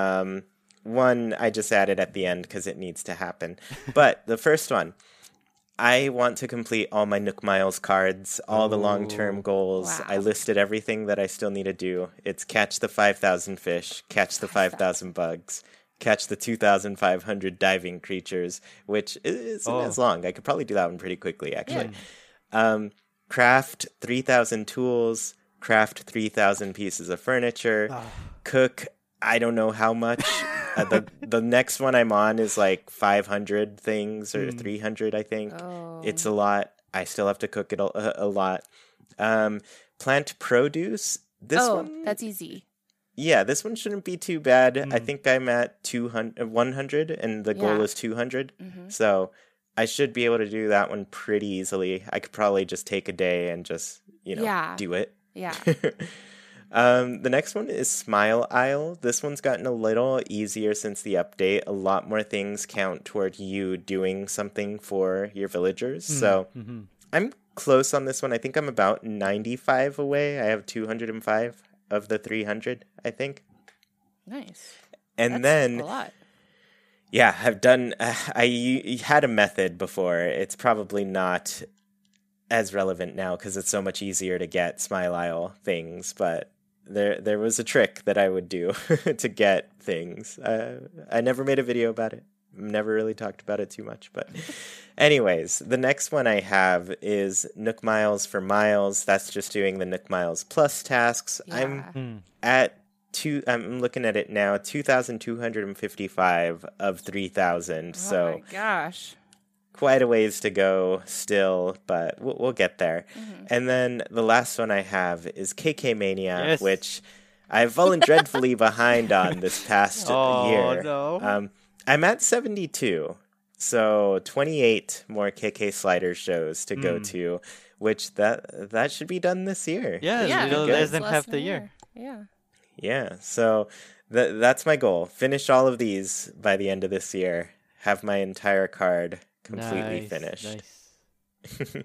One I just added at the end because it needs to happen. But the first one, I want to complete all my Nook Miles cards, all the long-term goals. Wow. I listed everything that I still need to do. It's catch the 5,000 fish, catch the 5,000 bugs, catch the 2,500 diving creatures, which isn't as long. I could probably do that one pretty quickly, actually. Craft 3,000 tools, craft 3,000 pieces of furniture, cook I don't know how much. The next one I'm on is like 500 things or 300, I think. Oh. It's a lot. I still have to cook it a lot. Plant produce. This one, that's easy. yeah, this one shouldn't be too bad. I think I'm at 100, and the goal Yeah. is 200. So I should be able to do that one pretty easily. I could probably just take a day and just, Yeah. do it. Yeah. The next one is Smile Isle. This one's gotten a little easier since the update. A lot more things count toward you doing something for your villagers. So I'm close on this one. I think I'm about 95 away. I have 205 of the 300, I think. Nice. And That's then, a lot. yeah, I've done, I had a method before. It's probably not as relevant now because it's so much easier to get Smile Isle things, but there was a trick that I would do to get things. I never made a video about it. Never really talked about it too much, but anyways, the next one I have is Nook Miles for Miles. That's just doing the Nook Miles Plus tasks. Yeah. I'm looking at it now, 2,255 of 3,000. Oh So my gosh. quite a ways to go still, but we'll get there. And then the last one I have is KK Mania, Yes. which I've fallen dreadfully behind on this past year. No. I'm at 72, so 28 more KK Slider shows to go to, which that should be done this year. Yeah, Yeah. a little good. less than Less half than the a year. Yeah. Yeah, so that's my goal. Finish all of these by the end of this year. Have my entire card completely Nice, finished. nice.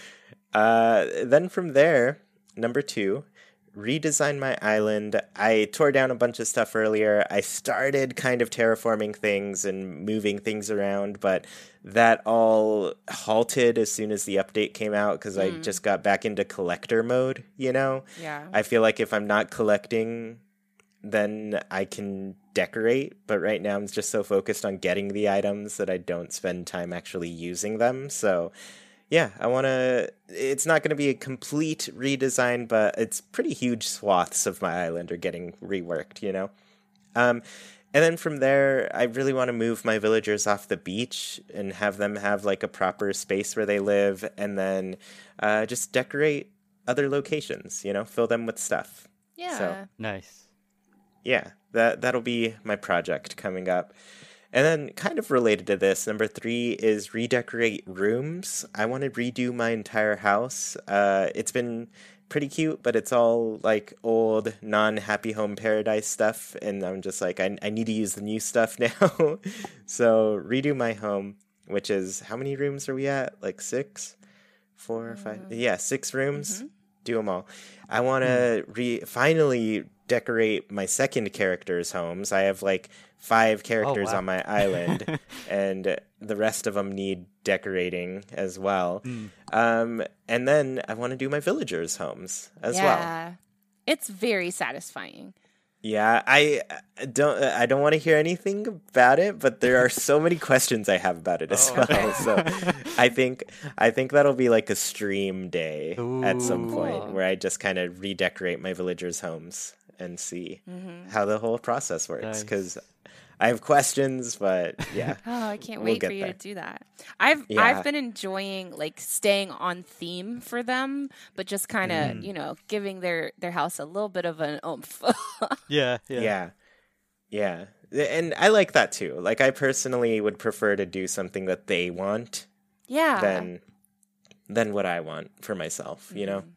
Then from there, number 2, redesign my island. I tore down a bunch of stuff earlier. I started kind of terraforming things and moving things around, but that all halted as soon as the update came out because I just got back into collector mode, Yeah. I feel like if I'm not collecting, then I can decorate. But right now I'm just so focused on getting the items that I don't spend time actually using them. So yeah, it's not going to be a complete redesign, but it's pretty huge swaths of my island are getting reworked, you know? And then from there, I really want to move my villagers off the beach and have them have like a proper space where they live, and then just decorate other locations, you know, fill them with stuff. Yeah. So, Nice. yeah, that'll be my project coming up. And then kind of related to this, number 3 is redecorate rooms. I want to redo my entire house. It's been pretty cute, but it's all like old non-Happy Home Paradise stuff, and I'm just like, I need to use the new stuff now. So redo my home, which is, how many rooms are we at? Like 6? 4 or 5? Yeah, 6 rooms. Mm-hmm. Do them all. I want to finally decorate my second character's homes. I have like 5 characters on my island, and the rest of them need decorating as well. And then I want to do my villagers' homes as well. Yeah. It's very satisfying. Yeah, I don't want to hear anything about it, but there are so many questions I have about it as well. So I think that'll be like a stream day at some point where I just kind of redecorate my villagers' homes and see how the whole process works, because I have questions, but yeah. Oh, I can't We'll wait get for you there. to do that. I've been enjoying like staying on theme for them, but just kind of, you know, giving their house a little bit of an oomph. Yeah. Yeah. And I like that too. Like, I personally would prefer to do something that they want Yeah. than what I want for myself, you know?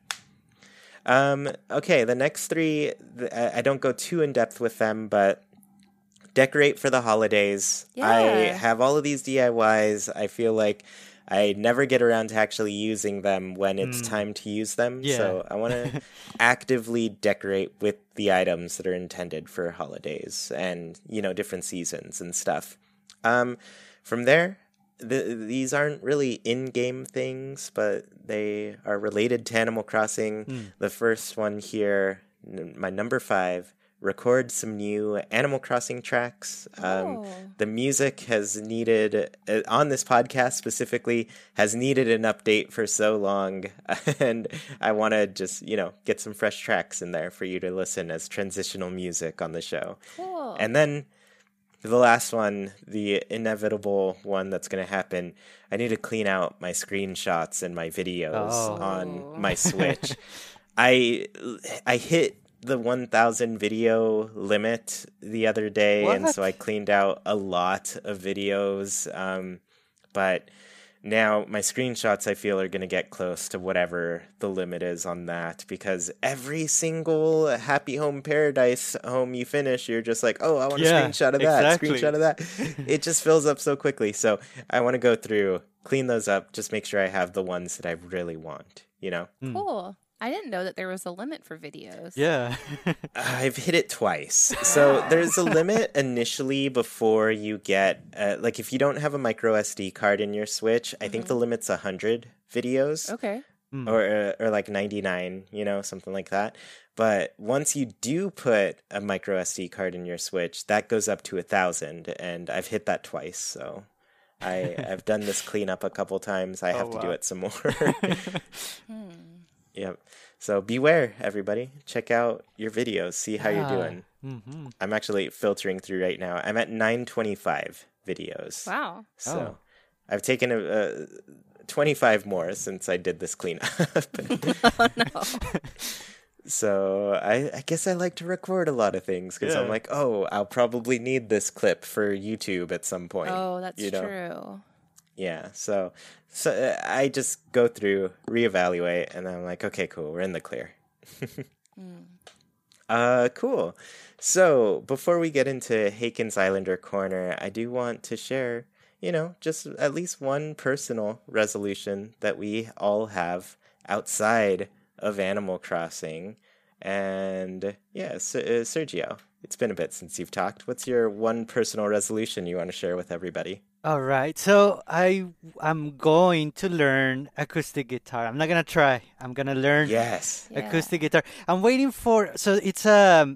Okay, the next 3, I don't go too in depth with them, but decorate for the holidays. Yeah. I have all of these DIYs. I feel like I never get around to actually using them when it's time to use them. Yeah. So I want to actively decorate with the items that are intended for holidays and, you know, different seasons and stuff. From there, these aren't really in-game things, but they are related to Animal Crossing. The first one here, my number 5, record some new Animal Crossing tracks. The music has needed, on this podcast specifically, has needed an update for so long, and I want to just, you know, get some fresh tracks in there for you to listen as transitional music on the show. Cool. And then the last one, the inevitable one that's going to happen, I need to clean out my screenshots and my videos on my Switch. I hit the 1,000 video limit the other day, and so I cleaned out a lot of videos. But now my screenshots, I feel, are going to get close to whatever the limit is on that, because every single Happy Home Paradise home you finish, you're just like, oh, I want a screenshot of that, screenshot of that. It just fills up so quickly. So I want to go through, clean those up, just make sure I have the ones that I really want, you know? Cool. I didn't know that there was a limit for videos. Yeah. I've hit it twice. So there's a limit initially before you get, like, if you don't have a micro SD card in your Switch, I think the limit's 100 videos. Okay. Or like 99, you know, something like that. But once you do put a micro SD card in your Switch, that goes up to 1,000, and I've hit that twice. So I've done this cleanup a couple times. I have to do it some more. Yep. So beware, everybody. Check out your videos. See how you're doing. I'm actually filtering through right now. I'm at 925 videos. Wow. So I've taken 25 more since I did this cleanup. Oh, no. So I guess I like to record a lot of things, because I'm like, oh, I'll probably need this clip for YouTube at some point. Oh, that's you know? true. Yeah, so I just go through, reevaluate, and I'm like, okay, cool, we're in the clear. Cool. So before we get into Haken's Islander Corner, I do want to share, you know, just at least one personal resolution that we all have outside of Animal Crossing. And yeah, Sergio, it's been a bit since you've talked. What's your one personal resolution you want to share with everybody? All right. So I'm going to learn acoustic guitar. I'm not gonna try. I'm gonna learn Yes. acoustic guitar. I'm waiting for. So it's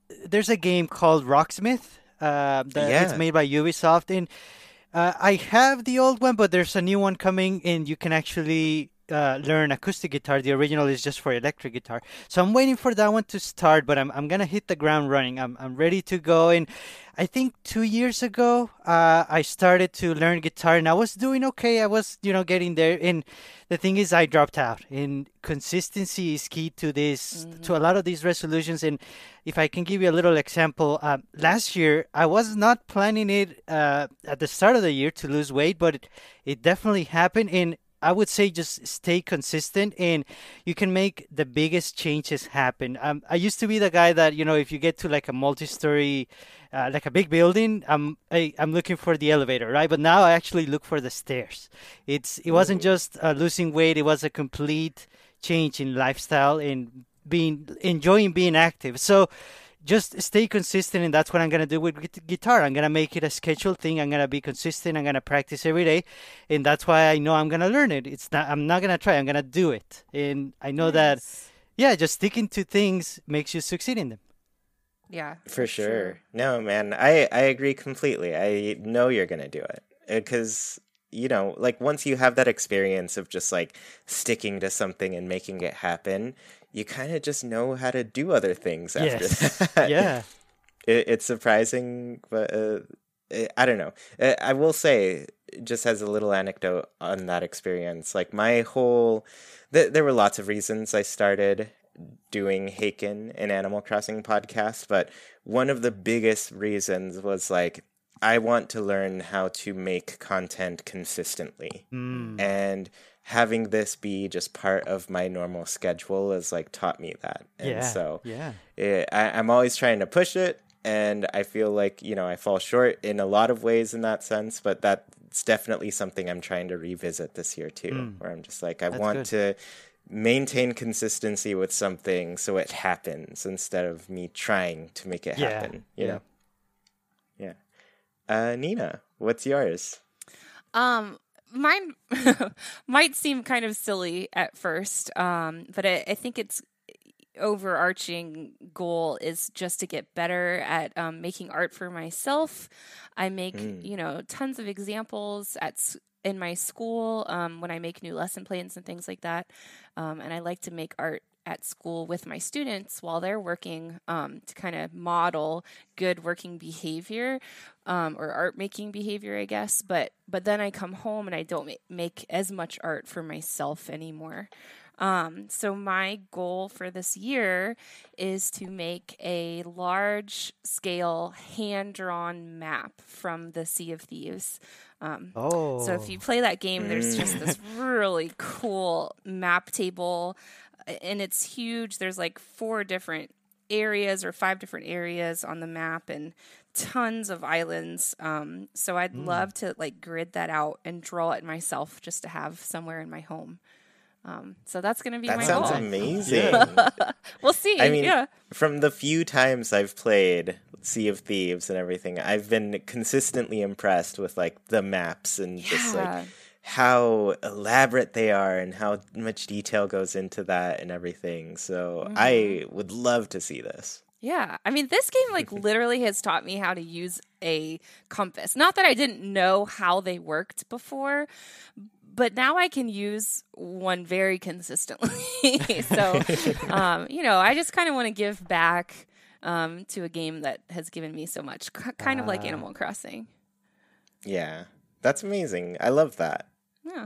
there's a game called Rocksmith. It's Yeah. made by Ubisoft, and I have the old one, but there's a new one coming, and you can actually learn acoustic guitar. The original is just for electric guitar. So I'm waiting for that one to start, but I'm gonna hit the ground running. I'm ready to go. And I think 2 years ago, I started to learn guitar, and I was doing okay. I was, getting there. And the thing is, I dropped out. And consistency is key to this, to a lot of these resolutions. And if I can give you a little example, last year I was not planning it at the start of the year to lose weight, but it definitely happened. And I would say just stay consistent, and you can make the biggest changes happen. I used to be the guy that, if you get to like a multi-story, like a big building, I'm looking for the elevator, right? But now I actually look for the stairs. It wasn't just losing weight; it was a complete change in lifestyle and enjoying being active. So just stay consistent, and that's what I'm gonna do with guitar. I'm gonna make it a scheduled thing. I'm gonna be consistent. I'm gonna practice every day, and that's why I know I'm gonna learn it. I'm not gonna try. I'm gonna do it, and I know that. Nice. Yeah, just sticking to things makes you succeed in them. Yeah, For sure. No, man, I agree completely. I know you're gonna do it because like once you have that experience of just like sticking to something and making it happen, you kind of just know how to do other things after Yes. that. Yeah. It's surprising, but I don't know. I will say, just as a little anecdote on that experience, like my whole, there were lots of reasons I started doing Haken and Animal Crossing podcast, but one of the biggest reasons was like, I want to learn how to make content consistently. Mm. And having this be just part of my normal schedule has like taught me that. And Yeah. so Yeah. I'm always trying to push it, and I feel like, I fall short in a lot of ways in that sense, but that's definitely something I'm trying to revisit this year too, where I'm just like, I That's want good. to maintain consistency with something so it happens instead of me trying to make it Yeah. happen, Yeah. Yeah. Nina, what's yours? Mine might seem kind of silly at first, but I think its overarching goal is just to get better at making art for myself. I make, tons of examples in my school when I make new lesson plans and things like that. And I like to make art at school with my students while they're working to kind of model good working behavior or art making behavior, I guess. But then I come home and I don't make as much art for myself anymore. So my goal for this year is to make a large scale hand drawn map from the Sea of Thieves. So if you play that game, there's just this really cool map table, and it's huge. There's like 4 different areas or 5 different areas on the map, and tons of islands. So I'd love to like grid that out and draw it myself just to have somewhere in my home. So that's going to be That my sounds goal. amazing. We'll see. I mean, yeah. from the few times I've played Sea of Thieves and everything, I've been consistently impressed with like the maps and just like how elaborate they are and how much detail goes into that and everything. So I would love to see this. Yeah. I mean, this game like literally has taught me how to use a compass. Not that I didn't know how they worked before, but now I can use one very consistently. So, I just kind of want to give back to a game that has given me so much, kind of like Animal Crossing. Yeah, that's amazing. I love that. Yeah.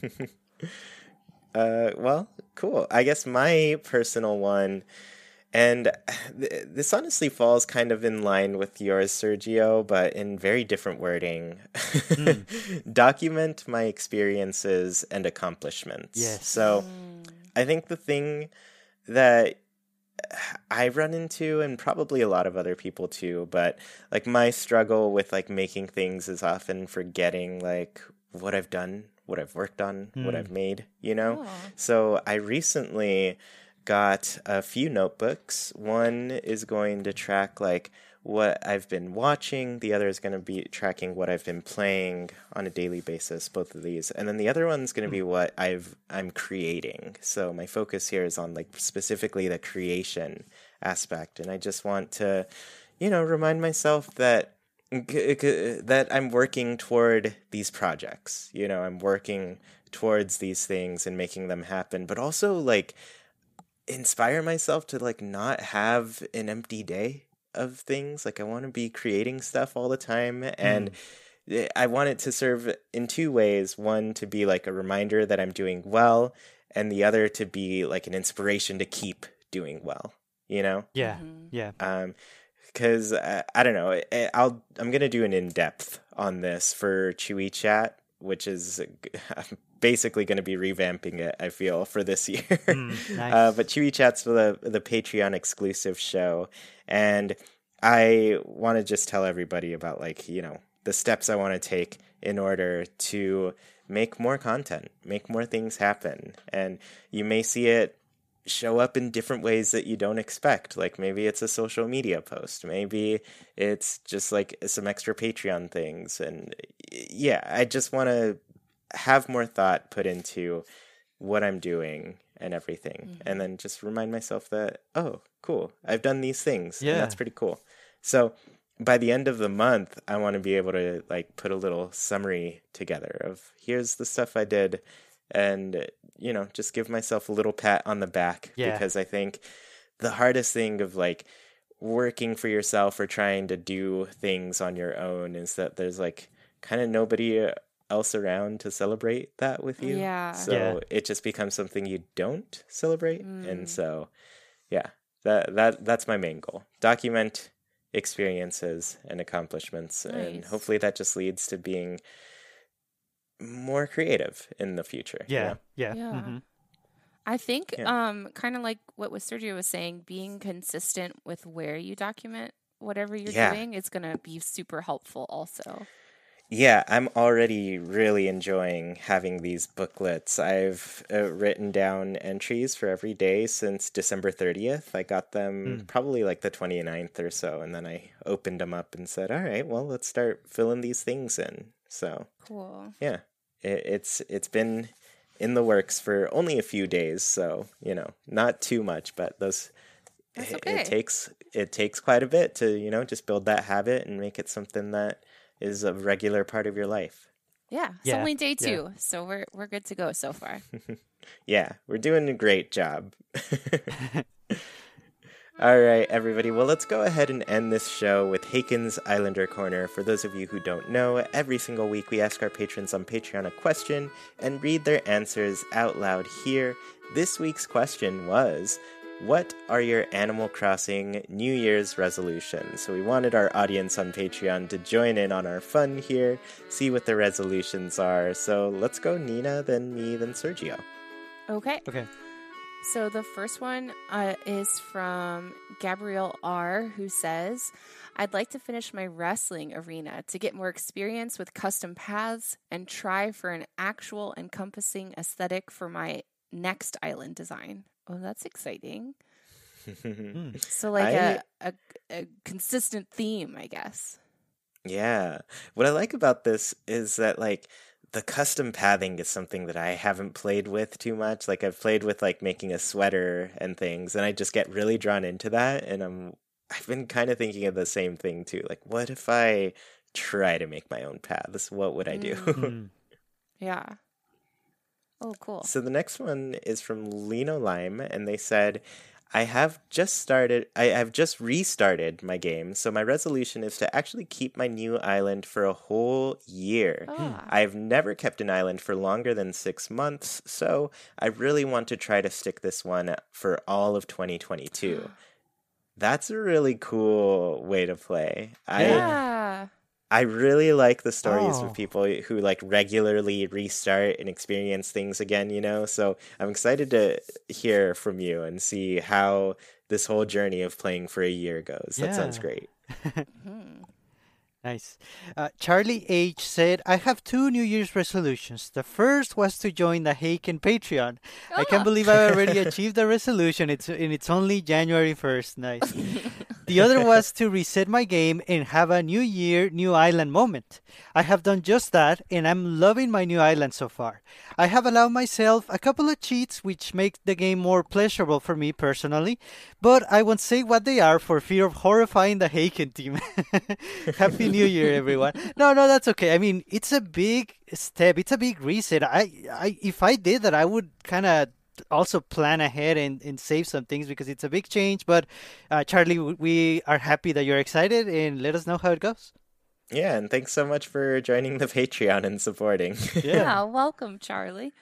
Well, cool. I guess my personal one, and this honestly falls kind of in line with yours, Sergio, but in very different wording. Document my experiences and accomplishments. Yes. So I think the thing that I run into, and probably a lot of other people too, but like my struggle with like making things is often forgetting like what I've done, what I've worked on, what I've made, So I recently got a few notebooks. One is going to track like what I've been watching. The other is going to be tracking what I've been playing on a daily basis, both of these. And then the other one's going to be what I'm creating. So my focus here is on like specifically the creation aspect. And I just want to, remind myself that I'm working toward these projects. I'm working towards these things and making them happen, but also like inspire myself to like not have an empty day of things. Like I want to be creating stuff all the time, and I want it to serve in two ways. One, to be like a reminder that I'm doing well, and the other to be like an inspiration to keep doing well, Yeah. Yeah. Because I don't know, I'm gonna do an in-depth on this for Chewy Chat, which is I'm basically going to be revamping it, I feel, for this year. Nice. But Chewy Chat's the Patreon exclusive show, and I want to just tell everybody about like the steps I want to take in order to make more content, make more things happen, and you may see it show up in different ways that you don't expect. Like maybe it's a social media post, maybe it's just like some extra Patreon things. And yeah, I just want to have more thought put into what I'm doing and everything, and then just remind myself that, oh, cool, I've done these things, and that's pretty cool. So by the end of the month, I want to be able to like put a little summary together of here's the stuff I did, and just give myself a little pat on the back, because I think the hardest thing of like working for yourself or trying to do things on your own is that there's like kind of nobody else around to celebrate that with you. So it just becomes something you don't celebrate. And so that's my main goal. Document experiences and accomplishments. Nice. And hopefully that just leads to being more creative in the future. Yeah. Mm-hmm. I think kind of like what Sergio was saying, being consistent with where you document whatever you're doing is going to be super helpful also. Yeah, I'm already really enjoying having these booklets. I've written down entries for every day since December 30th. I got them probably like the 29th or so, and then I opened them up and said, all right, well, let's start filling these things in. So cool. Yeah, it's been in the works for only a few days, so not too much, but it takes quite a bit to just build that habit and make it something that is a regular part of your life. Yeah, it's only day 2, so we're good to go so far. Yeah, we're doing a great job. All right, everybody. Well, let's go ahead and end this show with Haken's Islander Corner. For those of you who don't know, every single week we ask our patrons on Patreon a question and read their answers out loud here. This week's question was, what are your Animal Crossing New Year's resolutions? So we wanted our audience on Patreon to join in on our fun here, see what the resolutions are. So let's go Nina, then me, then Sergio. Okay. So the first one is from Gabrielle R., who says, I'd like to finish my wrestling arena to get more experience with custom paths and try for an actual encompassing aesthetic for my next island design. Oh, that's exciting. So like a consistent theme, I guess. Yeah. What I like about this is that like the custom pathing is something that I haven't played with too much. Like I've played with like making a sweater and things, and I just get really drawn into that. And I've been kind of thinking of the same thing too. Like, what if I try to make my own paths? What would I do? Yeah. Oh, cool. So the next one is from Lino Lime, and they said, I have just restarted my game, so my resolution is to actually keep my new island for a whole year. I've never kept an island for longer than 6 months, so I really want to try to stick this one for all of 2022. That's a really cool way to play. I really like the stories of people who like regularly restart and experience things again, so I'm excited to hear from you and see how this whole journey of playing for a year goes. That sounds great. Nice. Charlie H. said, I have 2 New Year's resolutions. The first was to join the Haken Patreon. I can't believe I already achieved the resolution. It's only January 1st. Nice. The other was to reset my game and have a new year, new island moment. I have done just that, and I'm loving my new island so far. I have allowed myself a couple of cheats which make the game more pleasurable for me personally, but I won't say what they are for fear of horrifying the Haken team. Happy New Year, everyone. No, that's okay. I mean, it's a big step. It's a big reset. If I did that, I would kind of also plan ahead and save some things because it's a big change. But Charlie, we are happy that you're excited, and let us know how it goes. Yeah, and thanks so much for joining the Patreon and supporting. Yeah, welcome, Charlie.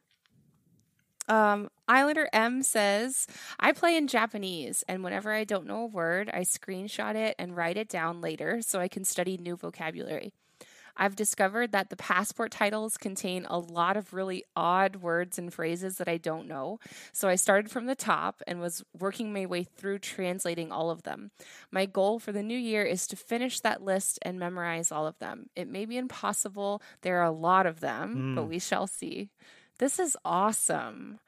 Islander M says, I play in Japanese, and whenever I don't know a word, I screenshot it and write it down later so I can study new vocabulary. I've discovered that the passport titles contain a lot of really odd words and phrases that I don't know, so I started from the top and was working my way through translating all of them. My goal for the new year is to finish that list and memorize all of them. It may be impossible. There are a lot of them, but we shall see. This is awesome.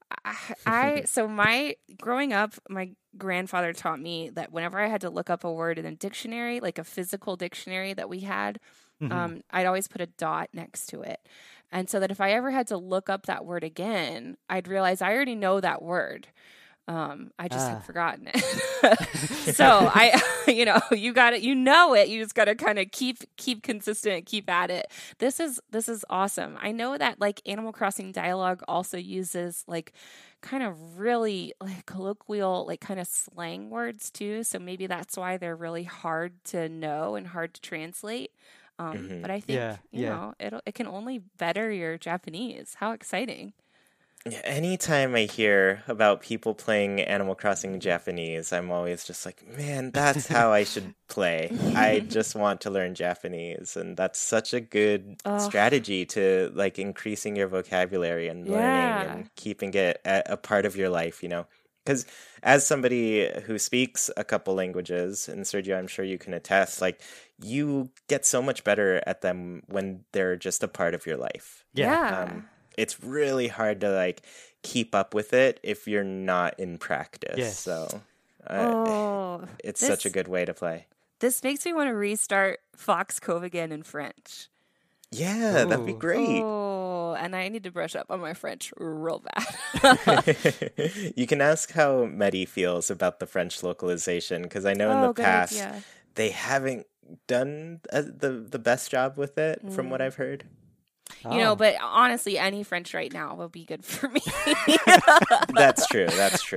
Growing up, my grandfather taught me that whenever I had to look up a word in a dictionary, like a physical dictionary that we had, I'd always put a dot next to it. And so that if I ever had to look up that word again, I'd realize I already know that word. I just had forgotten it. So you got it, it. You just got to kind of keep consistent, keep at it. This is awesome. I know that like Animal Crossing dialogue also uses like kind of really like colloquial, like kind of slang words too. So maybe that's why they're really hard to know and hard to translate. But I think, it can only better your Japanese. How exciting. Yeah, anytime I hear about people playing Animal Crossing Japanese, I'm always just like, man, that's how I should play. I just want to learn Japanese. And that's such a good strategy to like increasing your vocabulary and learning and keeping it a part of your life, Because as somebody who speaks a couple languages, and Sergio, I'm sure you can attest, like you get so much better at them when they're just a part of your life. It's really hard to like keep up with it if you're not in practice. Yes. So it's such a good way to play. This makes me want to restart Fox Cove again in French. Yeah, that'd be great. Oh, and I need to brush up on my French real bad. You can ask how Mehdi feels about the French localization, because I know in the past they haven't done the best job with it, from what I've heard. But honestly, any French right now will be good for me. That's true.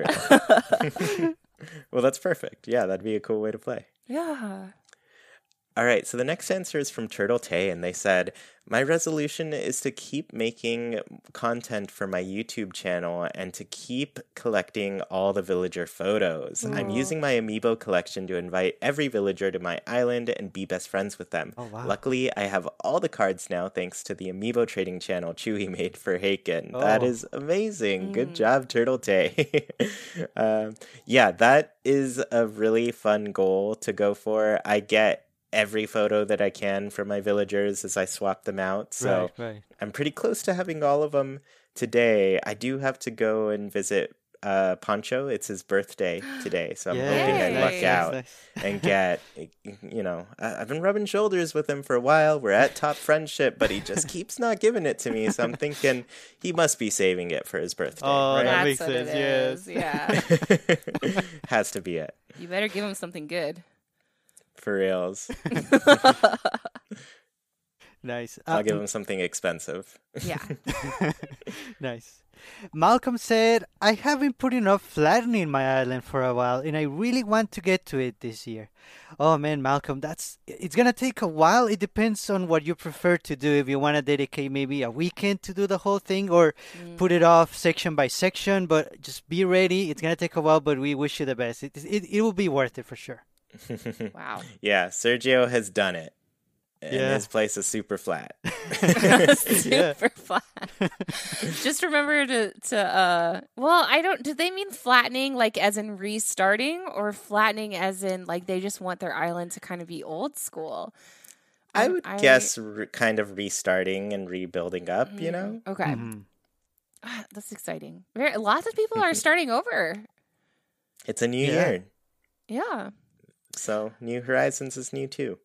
Well, that's perfect. Yeah, that'd be a cool way to play. Yeah. All right, so the next answer is from Turtle Tay, and they said, my resolution is to keep making content for my YouTube channel and to keep collecting all the villager photos. I'm using my amiibo collection to invite every villager to my island and be best friends with them. Oh, wow. Luckily, I have all the cards now thanks to the amiibo trading channel Chewy made for Haken. That is amazing. Good job, Turtle Tay. That is a really fun goal to go for. I get every photo that I can from my villagers as I swap them out. So right. I'm pretty close to having all of them today. I do have to go and visit Pancho. It's his birthday today. So I'm hoping I luck out and get, I've been rubbing shoulders with him for a while. We're at top friendship, but he just keeps not giving it to me. So I'm thinking he must be saving it for his birthday. Oh, right? that makes sense. Yes. Yeah. Has to be it. You better give him something good. For reals. Nice. I'll give him something expensive. Yeah. Nice. Malcolm said, I have been putting off flattening my island for a while, and I really want to get to it this year. Oh man, Malcolm, it's going to take a while. It depends on what you prefer to do. If you want to dedicate maybe a weekend to do the whole thing or put it off section by section, but just be ready. It's going to take a while, but we wish you the best. It will be worth it for sure. Wow. Yeah, Sergio has done it. And his place is super flat. Super flat. Just remember do they mean flattening like as in restarting or flattening as in like they just want their island to kind of be old school? I would guess kind of restarting and rebuilding up, Okay. Mm-hmm. That's exciting. Lots of people are starting over. It's a new year. Yeah. So New Horizons is new too.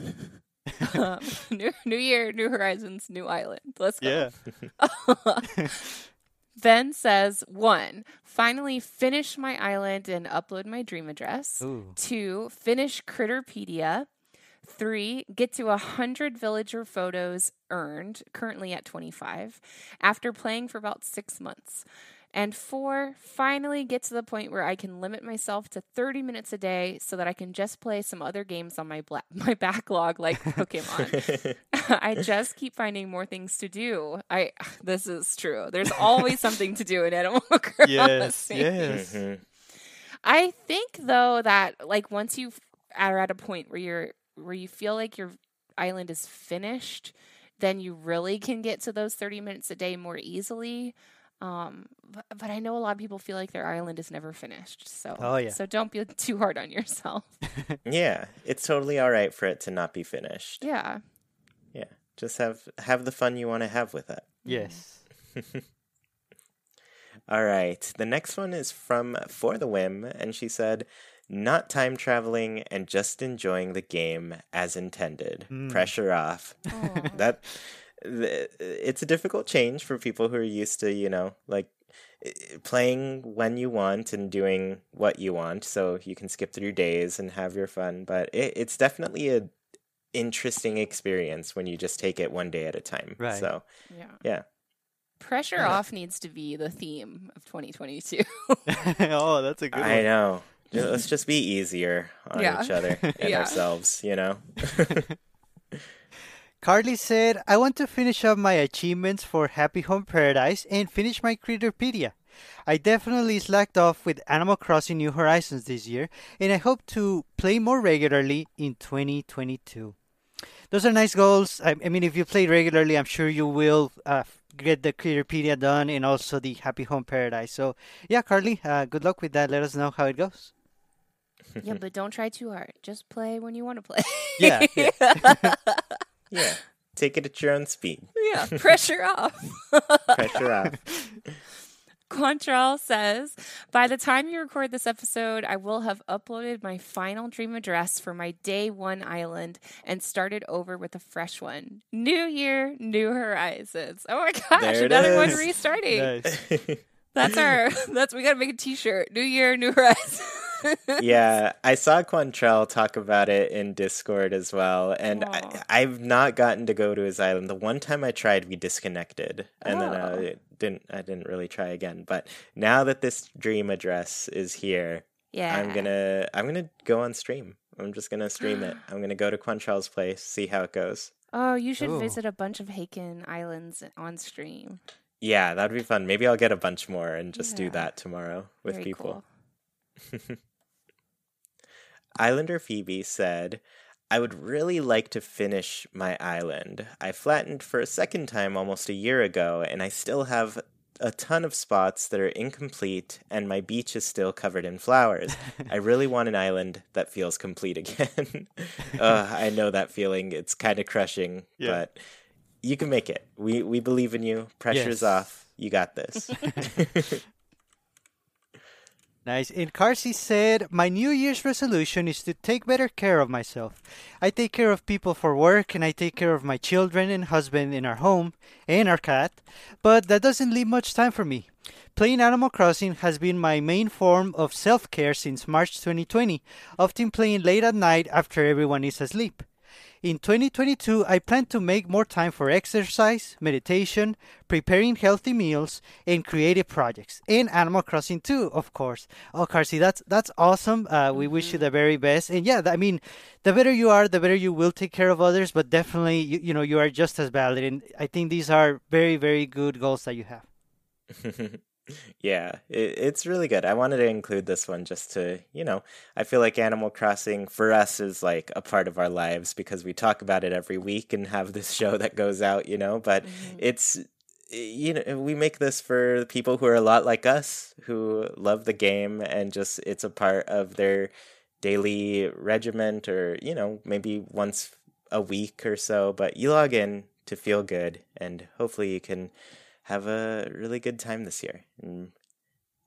New year, new horizons, new island. Let's go. Yeah. Ben says, 1, finally finish my island and upload my dream address. Ooh. 2, finish Critterpedia. 3, get to 100 villager photos earned, currently at 25, after playing for about 6 months. And 4, finally get to the point where I can limit myself to 30 minutes a day so that I can just play some other games on my backlog like Pokemon. I just keep finding more things to do. This is true. There's always something to do in Animal Crossing. Yes. Mm-hmm. I think though that like once you are at a point where you feel like your island is finished, then you really can get to those 30 minutes a day more easily. But I know a lot of people feel like their island is never finished. So, so don't be too hard on yourself. Yeah, it's totally all right for it to not be finished. Yeah. Yeah, just have the fun you want to have with it. Yes. All right, the next one is from For the Whim, and she said, not time traveling and just enjoying the game as intended. Pressure off. It's a difficult change for people who are used to, like playing when you want and doing what you want, so you can skip through your days and have your fun. But it's definitely a interesting experience when you just take it one day at a time. Right. So yeah. Pressure off needs to be the theme of 2022. Oh, that's a good one. I know. Let's just be easier on each other and ourselves, Carly said, I want to finish up my achievements for Happy Home Paradise and finish my Critterpedia. I definitely slacked off with Animal Crossing New Horizons this year, and I hope to play more regularly in 2022. Those are nice goals. I mean, if you play regularly, I'm sure you will get the Critterpedia done and also the Happy Home Paradise. So, yeah, Carly, good luck with that. Let us know how it goes. Yeah, but don't try too hard. Just play when you want to play. Yeah. Yeah. Take it at your own speed. Yeah, pressure off. Pressure off. Quantrell says, by the time you record this episode, I will have uploaded my final dream address for my day 1 island and started over with a fresh one. New year, new horizons. Oh my gosh, another one restarting. Nice. We gotta make a t-shirt. New year, new horizons. Yeah, I saw Quantrell talk about it in Discord as well, and I've not gotten to go to his island. The one time I tried, we disconnected, and then I didn't really try again. But now that this dream address is here, I'm gonna go on stream. I'm just gonna stream it. I'm gonna go to Quantrell's place, see how it goes. Oh, you should visit a bunch of Haken islands on stream. Yeah, that'd be fun. Maybe I'll get a bunch more and just do that tomorrow with Very people. Cool. Islander Phoebe said, I would really like to finish my island. I flattened for a second time almost a year ago, and I still have a ton of spots that are incomplete, and my beach is still covered in flowers. I really want an island that feels complete again. I know that feeling. It's kind of crushing, but you can make it. We believe in you. Pressure's off. You got this. Nice. And Carsey said, my New Year's resolution is to take better care of myself. I take care of people for work, and I take care of my children and husband in our home and our cat, but that doesn't leave much time for me. Playing Animal Crossing has been my main form of self-care since March 2020, often playing late at night after everyone is asleep. In 2022, I plan to make more time for exercise, meditation, preparing healthy meals, and creative projects. And Animal Crossing too, of course. Oh, Carsey, that's awesome. We wish you the very best. And yeah, I mean, the better you are, the better you will take care of others. But definitely, you are just as valid. And I think these are very, very good goals that you have. Yeah, it's really good. I wanted to include this one just to, I feel like Animal Crossing for us is like a part of our lives because we talk about it every week and have this show that goes out, but it's, we make this for people who are a lot like us, who love the game and just it's a part of their daily regiment or, maybe once a week or so, but you log in to feel good and hopefully you can have a really good time this year. And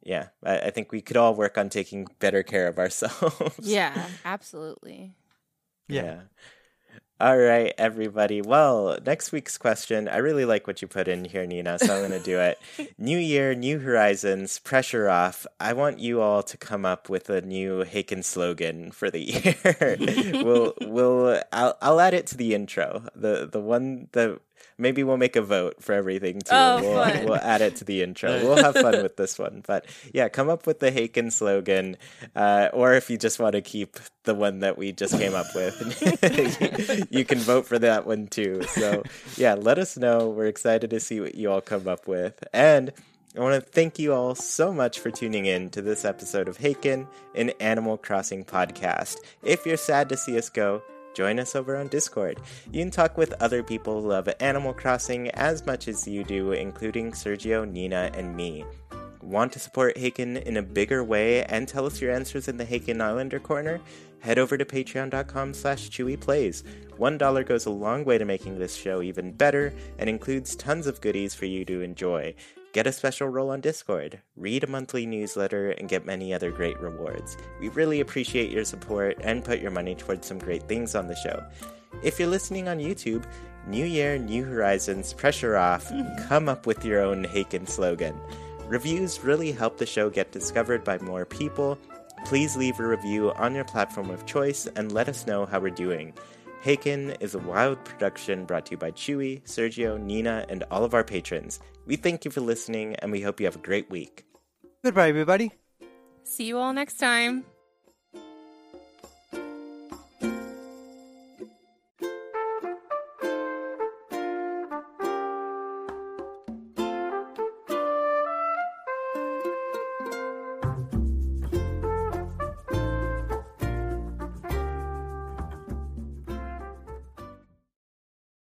yeah, I think we could all work on taking better care of ourselves. Yeah, absolutely. Yeah. All right, everybody. Well, next week's question, I really like what you put in here, Nina, so I'm going to do it. New year, new horizons, pressure off. I want you all to come up with a new Haken slogan for the year. I'll add it to the intro. The one that maybe we'll make a vote for everything too. Oh, we'll add it to the intro. We'll have fun with this one. But yeah, come up with the Haken slogan, or if you just want to keep the one that we just came up with, you can vote for that one too. So yeah, let us know. We're excited to see what you all come up with. And I want to thank you all so much for tuning in to this episode of Haken, an Animal Crossing podcast. If you're sad to see us go, join us over on Discord. You can talk with other people who love Animal Crossing as much as you do, including Sergio, Nina, and me. Want to support Haken in a bigger way and tell us your answers in the Haken Islander Corner? Head over to patreon.com/chewyplays. $1 goes a long way to making this show even better and includes tons of goodies for you to enjoy. Get a special role on Discord, read a monthly newsletter, and get many other great rewards. We really appreciate your support and put your money towards some great things on the show. If you're listening on YouTube, New Year, New Horizons, pressure off, come up with your own Haken slogan. Reviews really help the show get discovered by more people. Please leave a review on your platform of choice and let us know how we're doing. Haken is a wild production brought to you by Chewy, Sergio, Nina, and all of our patrons. We thank you for listening, and we hope you have a great week. Goodbye, everybody. See you all next time.